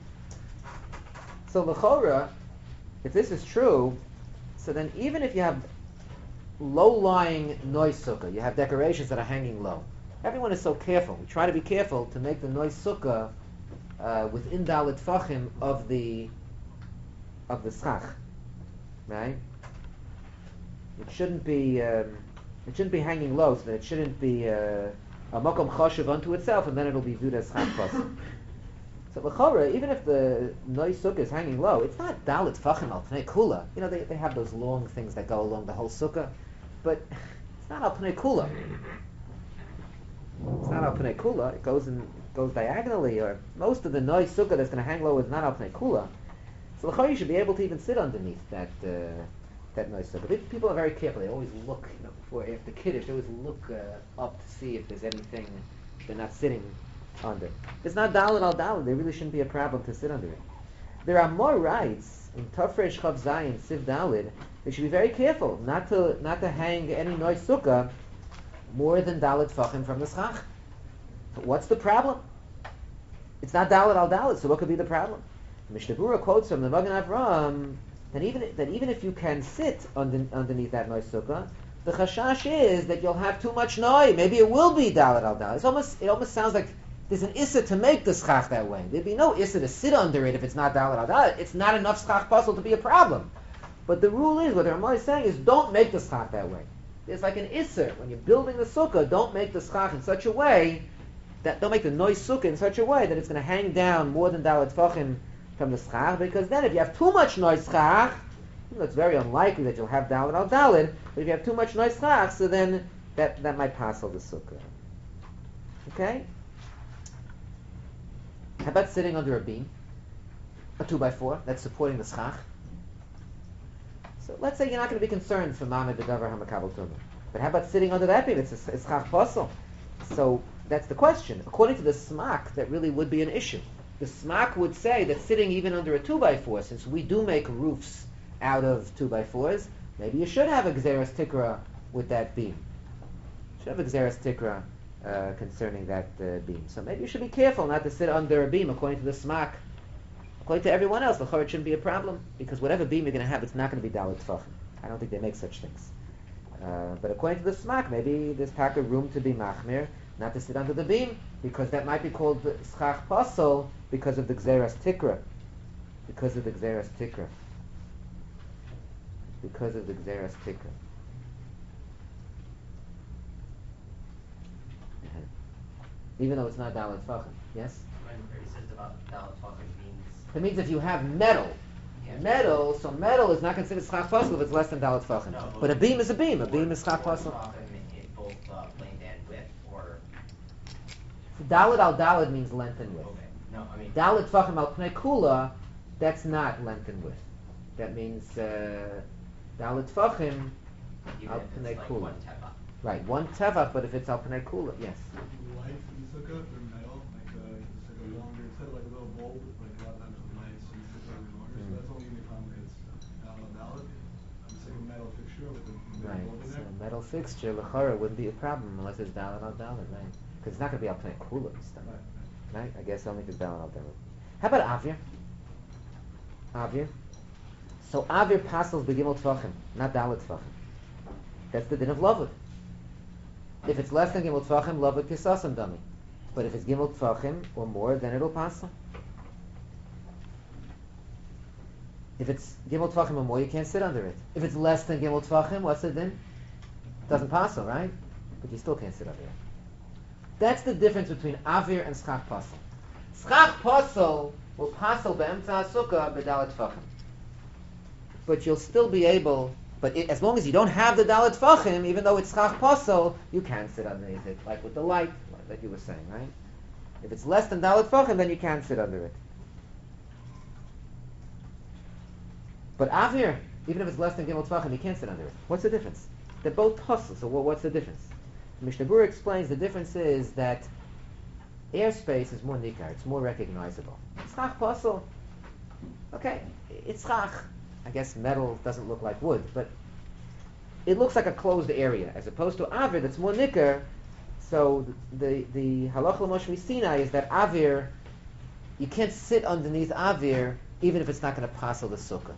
So l'chora, if this is true, so then even if you have low-lying noise sukkah, you have decorations that are hanging low. Everyone is so careful. We try to be careful to make the noise sukkah within dalet tfachim of the schach, right? It shouldn't be hanging low, so that it shouldn't be a makom choshev unto itself, and then it'll be viewed as schach puzzle. So l'chora, even if the noise sukkah is hanging low, it's not dalet tfachim al pnei kula. They have those long things that go along the whole sukkah, but it's not al pnei kula. It's not al pnei kula. It goes diagonally, or most of the noise sukkah that's going to hang low is not al pnei kula. So l'chora, you should be able to even sit underneath that noise sukkah. People are very careful. They always look, before after kiddush, they always look up to see if there's anything they're not sitting under. It's not dalet al dalet. There really shouldn't be a problem to sit under it. There are more rights in Tafresh Chav Zayin Siv Dalet. They should be very careful not to hang any noise sukkah more than dalet tfachim from the schach. But what's the problem? It's not dalet al dalet. So what could be the problem? Mishnah Berurah quotes from the Magen Avraham that even if you can sit underneath that noise sukkah, the chashash is that you'll have too much noise. Maybe it will be dalet al dalet. It almost sounds like there's an issa to make the schach that way. There'd be no issa to sit under it if it's not dalet al dalet. It's not enough schach puzzle to be a problem. But the rule is, what the Ramah is saying is, don't make the schach that way. It's like an issa. When you're building the sukkah, don't make the schach in such a way don't make the noise sukkah in such a way that it's going to hang down more than dalet tfachim from the schach, because then if you have too much noise schach, it's very unlikely that you'll have dalet al dalet, but if you have too much noise schach, so then that might puzzle the sukkah. Okay? How about sitting under a beam, a 2x4 that's supporting the schach? So let's say you're not going to be concerned for Mamed B'Davar HaMakabel Tumah, but how about sitting under that beam? It's schach puzzle. So that's the question. According to the Smak, that really would be an issue. The Smak would say that sitting even under a 2x4, since we do make roofs out of 2x4s, maybe you should have a Gzeras Tikra with that beam. You should have a Gzeras Tikra concerning that beam. So maybe you should be careful not to sit under a beam, according to the Smak. According to everyone else, the it shouldn't be a problem, because whatever beam you're going to have, it's not going to be dalet tfachim. I don't think they make such things. But according to the Smak, maybe there's taka room to be machmir, not to sit under the beam, because that might be called schach pasol because of the Gzeras Tikra. Because of the Gzeras Tikra. Because of the Gzeras Tikra. Even though it's not dalet tfachim. Yes? When he says about dalet tfachim means... It means if you have metal Yeah. Metal, so metal is not considered schach pasul if it's less than dalet tfachim. No, But a beam is a beam. A beam is schach Or pasul. in both length and width, or Dalet al dalet means length and width. okay. No, I mean Dalet tfachim al pnei kula, that's not length and width. That means dalet tfachim even al if pnei it's like kula. one teva. Right, one tevach, but if it's al pnei kula, yes. Lights in the sukkah, they're metal, like it's like a longer, instead of like a little bulb, like a lot of times with lights in the sukkah are longer, so that's only the problem is valid. It's like a metal fixture with a Right, bulb in so there. a metal fixture, l'chara, wouldn't be a problem unless it's dalet al dalet, right? Because it's not going to be al pnei kula and stuff. Right? I guess only if it's dalet al dalet. How about avir? Avir. So avir pasels begimel tvachim, not dalet tvachim. That's the din of lavud. If it's less than gimel tvachim, lavud kisasam dummy. But if it's gimel tvachim or more, then it'll pasel. If it's gimel tvachim or more, you can't sit under it. If it's less than gimel tvachim, what's the din? Doesn't pasel, right? But you still can't sit under it. That's the difference between avir and schach pasel. Schach pasel will pasel be'emtza sukkah b'dalet tfachim. But you'll still be able, as long as you don't have the dalet tfachim, even though it's schach pasel, you can sit underneath it, like with the light that you were saying, right? If it's less than dalet tfachim, then you can't sit under it. But avir, even if it's less than gimel tfachim, you can't sit under it. What's the difference? They're both pasel, so what's the difference? Mishnah Berurah explains the difference is that airspace is more nikar, it's more recognizable. Schach pasel, okay, it's schach. I guess metal doesn't look like wood, but it looks like a closed area, as opposed to avir that's more nikar. So the halacha l'Moshe Sinai is that avir, you can't sit underneath avir even if it's not going to pasel the sukkah.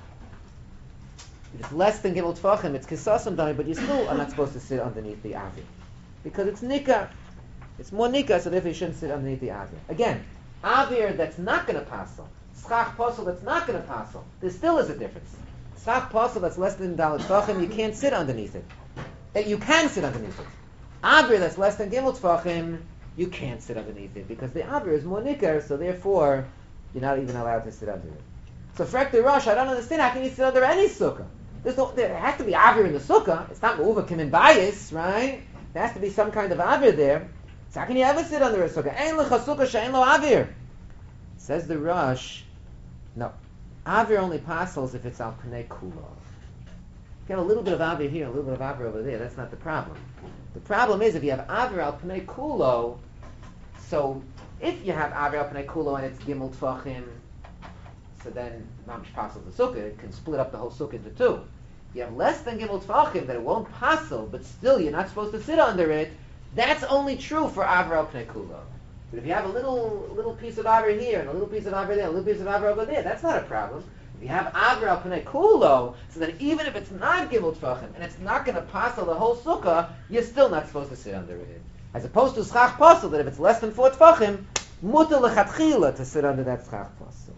If it's less than gimel tfachim, it's kisasam dami, but you still are not supposed to sit underneath the avir because it's nikar. It's more nikar, so therefore you shouldn't sit underneath the avir. Again, avir that's not going to pasel, schach pasel that's not going to pasel, there still is a difference. Schach pasel that's less than dalet tfachim, you can't sit underneath it. You can sit underneath it. Avir that's less than gimel tfachim, you can't sit underneath it because the avir is more nikar, so therefore you're not even allowed to sit under it. So frek the Rosh, I don't understand how can you sit under any sukkah? There has to be avir in the sukkah. It's not mu'uva kim in bias, right? There has to be some kind of avir there. So how can you ever sit under a sukkah? Ein lecha sukkah she'ein lo avir. Says the Rosh, no. Avir only pasels if it's al pnei kula. You have a little bit of avir here, a little bit of avir over there. That's not the problem. The problem is if you have avir al pnei kulo, so if you have avir al pnei kulo and it's gimel tfachim, so then mamish pasel the sukkah. It can split up the whole sukkah into two. You have less than gimel tfachim that it won't pasel, but still you're not supposed to sit under it. That's only true for avir al pnei kulo. But if you have a little piece of avir here and a little piece of avir there, a little piece of avir over there, that's not a problem. If you have avir al pnei kulo, so then even if it's not gimel tfachim and it's not going to pasel the whole sukkah, you're still not supposed to sit under it. As opposed to schach pasel, that if it's less than 4 tfachim, mutar lechatchila to sit under that schach pasel.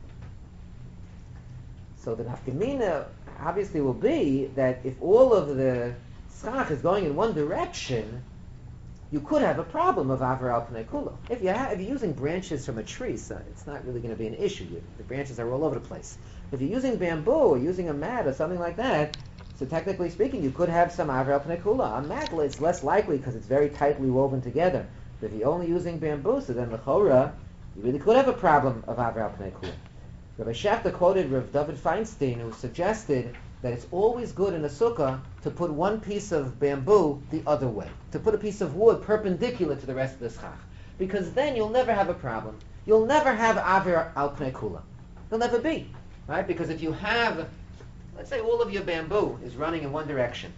So the nafkamina obviously will be that if all of the schach is going in one direction, you could have a problem of avir al pnei kulo. If you're using branches from a tree, so it's not really going to be an issue. The branches are all over the place. If you're using bamboo or using a mat or something like that, so technically speaking, you could have some avir al pnei kulo. A mat is less likely because it's very tightly woven together. But if you're only using bamboo, so then l'chora, you really could have a problem of avir al pnei kulo. Rabbi Shafta quoted Rav David Feinstein, who suggested that it's always good in a sukkah to put one piece of bamboo the other way, to put a piece of wood perpendicular to the rest of the schach, because then you'll never have a problem. You'll never have avir al pnei kula. You'll never be, right? Because if you have, let's say all of your bamboo is running in one direction,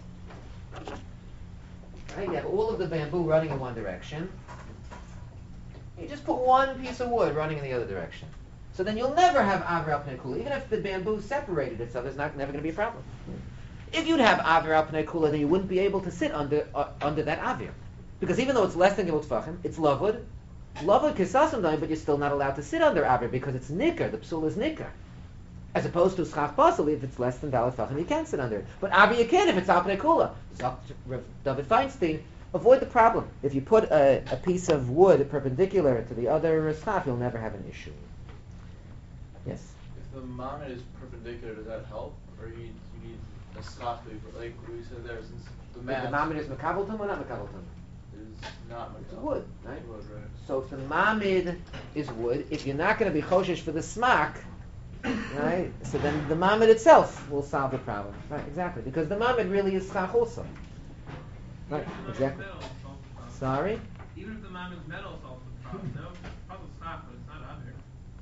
right? You have all of the bamboo running in one direction. You just put one piece of wood running in the other direction. So then you'll never have avir al pnei kula, even if the bamboo separated itself. There's never going to be a problem. If you'd have avir al pnei kula, then you wouldn't be able to sit under that avir, because even though it's less than gimel tfachim, it's lavud kisasam daim, but you're still not allowed to sit under avir because it's nikar. The psul is nikar, as opposed to schach pasel. If it's less than dalet tfachim, you can't sit under it. But avir you can if it's al pnei kula. David Feinstein, avoid the problem. If you put a piece of wood perpendicular to the other schach, you'll never have an issue. Yes. If the mamet is perpendicular, does that help? Or you need a schach to be, like we said there, since the If mat the mamid is mekaveltum or not mekaveltum? is not It's metal. wood, right? It's wood, right? So if the mamid is wood, if you're not going to be choshesh for the smack, right? So then the mamid itself will solve the problem, right? Exactly, because the mamid really is schach also, right? Even if the Exactly. metal solves the problem. Sorry. Even if the mammoth metal solves the problem, no, puzzle stop, but it's not other.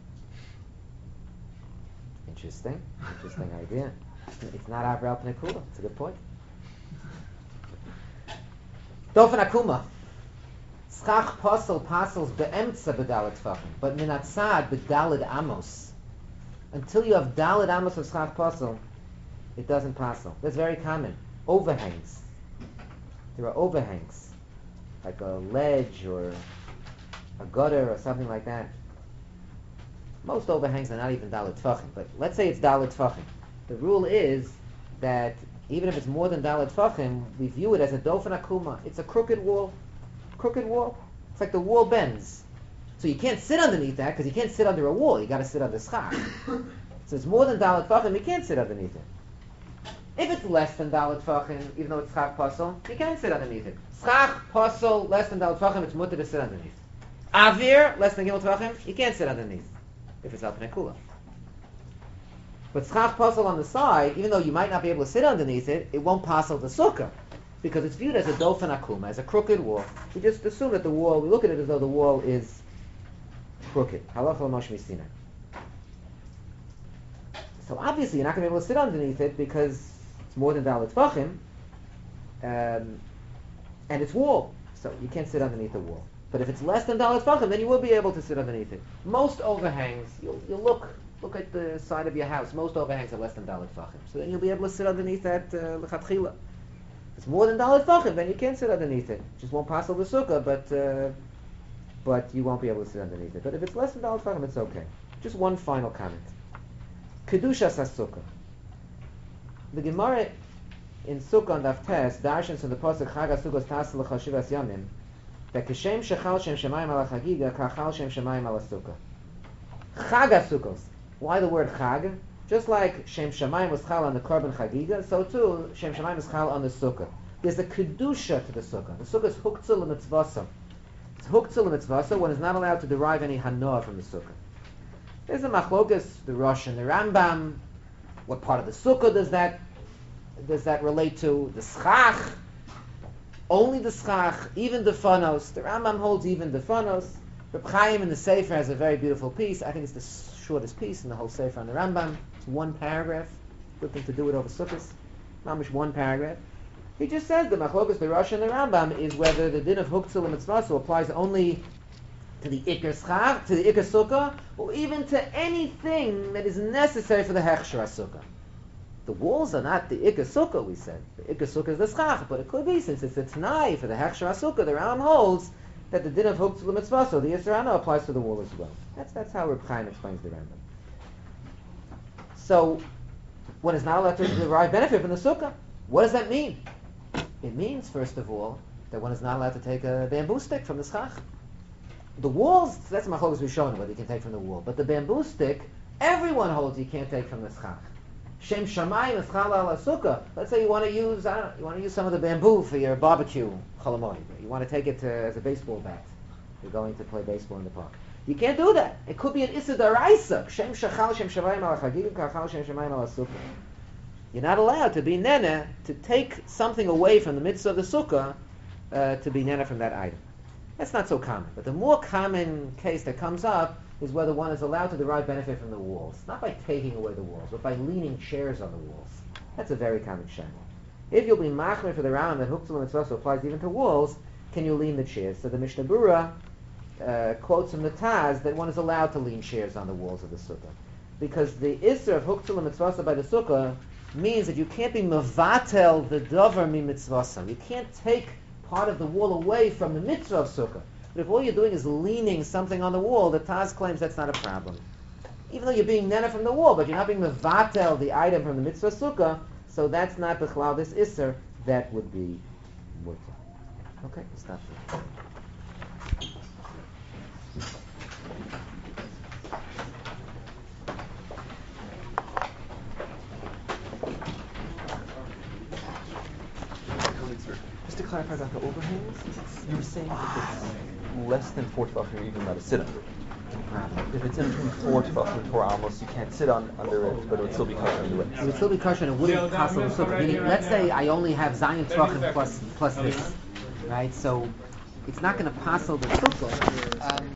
Interesting idea. It's not Avril Pnekula. It's a good point. Dofen Akuma. Schach pasels beemtza bedalet tfachim, but minatzad bedaled amos. Until you have daled amos of schach pasel, it doesn't pasel. That's very common. Overhangs. There are overhangs, like a ledge or a gutter or something like that. Most overhangs are not even daled tfachim, but let's say it's daled tfachim. The rule is that even if it's more than daled tfachim, we view it as a dofen akuma. It's a crooked wall. Crooked wall. It's like the wall bends. So you can't sit underneath that because you can't sit under a wall. You got to sit under schach. So it's more than daled tfachim. You can't sit underneath it. If it's less than daled tfachim, even though it's schach pasel, you can sit underneath it. Schach pasel less than daled tfachim, it's mutter to sit underneath. Avir less than gimel tfachim, you can't sit underneath if it's al pnei kula. But schach pasel on the side, even though you might not be able to sit underneath it, it won't pasel the sukkah because it's viewed as a dofen akuma, as a crooked wall. We just assume that the wall, we look at it as though the wall is crooked. Halacha l'mosh misina. So obviously you're not going to be able to sit underneath it because it's more than daled tfachim, and it's wall, so you can't sit underneath the wall. But if it's less than daled tfachim, then you will be able to sit underneath it. Most overhangs, you'll look at the side of your house. Most overhangs are less than daled tfachim, so then you'll be able to sit underneath that lechatchila. If it's more than daled tfachim, then you can't sit underneath it. It just won't pass the sukkah, but you won't be able to sit underneath it. But if it's less than daled tfachim, it's okay. Just one final comment. Kedushas HaSukkah. The Gemara in Sukkah on Daf Tes darshans from the pasuk Chag HaSukkos Tasel L'Chashivas Yamim that Keshem Shechal Shem Shemayim Al HaChagiga Kachal Shem Shemayim Al HaSukkah. Chag HaSukkos. Why the word Chag? Just like Shem Shemayim was Chal on the Korban Chagiga, so too Shem Shemayim is Chal on the Sukkah. There's a Kedusha to the Sukkah. The Sukkah is Huktzul L'Mitzvasa. It's Huktzul L'Mitzvasa. One is not allowed to derive any Hanoah from the Sukkah. There's a machlokas, the Rosh and the Rambam. What part of the Sukkah does that relate to? The Schach, only the Schach, even the Fanos. The Rambam holds even the Fanos. Reb Chaim in the Sefer has a very beautiful piece. I think it's the shortest piece in the whole Sefer on the Rambam. It's one paragraph. Good thing to do it over Sukkot. Mamish one paragraph. He just says the machlokas, the Rosh and the Rambam is whether the din of Huktzul and Mitzvah applies only to the Iker Schach, to the Iker Sukkah, or even to anything that is necessary for the Hechsher Sukkah. The walls are not the Iker Sukkah, we said. The Iker Sukkah is the Schach, but it could be, since it's a Tanai for the Hechsher Sukkah, the Rambam holds that the din of Huktzul Mitzvah, so the Yisra Hano applies to the wall as well. That's how Reb Chaim explains the Rambam. So, one is not allowed to derive benefit from the Sukkah. What does that mean? It means, first of all, that one is not allowed to take a bamboo stick from the Schach. The walls, that's machlokas we've shown whether you can take from the wall. But the bamboo stick, everyone holds you can't take from the schach. Shem shamayim is chala ala sukkah. Let's say you want to use some of the bamboo for your barbecue chalamoy. You want to take it as a baseball bat. You're going to play baseball in the park. You can't do that. It could be an issa daraisa. Shem shachal shem shamayim ala chagigim kachal shem shamayim ala sukkah. You're not allowed to be nene to take something away from the mitzvah of the sukkah to be nene from that item. That's not so common. But the more common case that comes up is whether one is allowed to derive benefit from the walls. Not by taking away the walls, but by leaning chairs on the walls. That's a very common shayla. If you'll be machmir for the round that Huktzul Mitzvah applies even to walls, can you lean the chairs? So the Mishnah Berurah quotes from the Taz that one is allowed to lean chairs on the walls of the sukkah. Because the Isser of Huktzul Mitzvah by the sukkah means that you can't be mevatel the dover mi mitzvah. You can't take part of the wall away from the mitzvah of sukkah. But if all you're doing is leaning something on the wall, the Taz claims that's not a problem. Even though you're being nena from the wall, but you're not being mevatel the item from the mitzvah sukkah, so that's not the chalal this isser, that would be mutter. Okay, stop there. clarify about the overhangs. You were saying if it's less than 4 tefachim, you're even allowed to sit under it. If it's in between 4 tefachim and 4 amos, you can't sit under it, but it would still be kosher anyway. It would still be kosher and it wouldn't possible. So, meaning, let's say I only have Zion Tvachim plus this, right? So it's not going to possible the sukkah.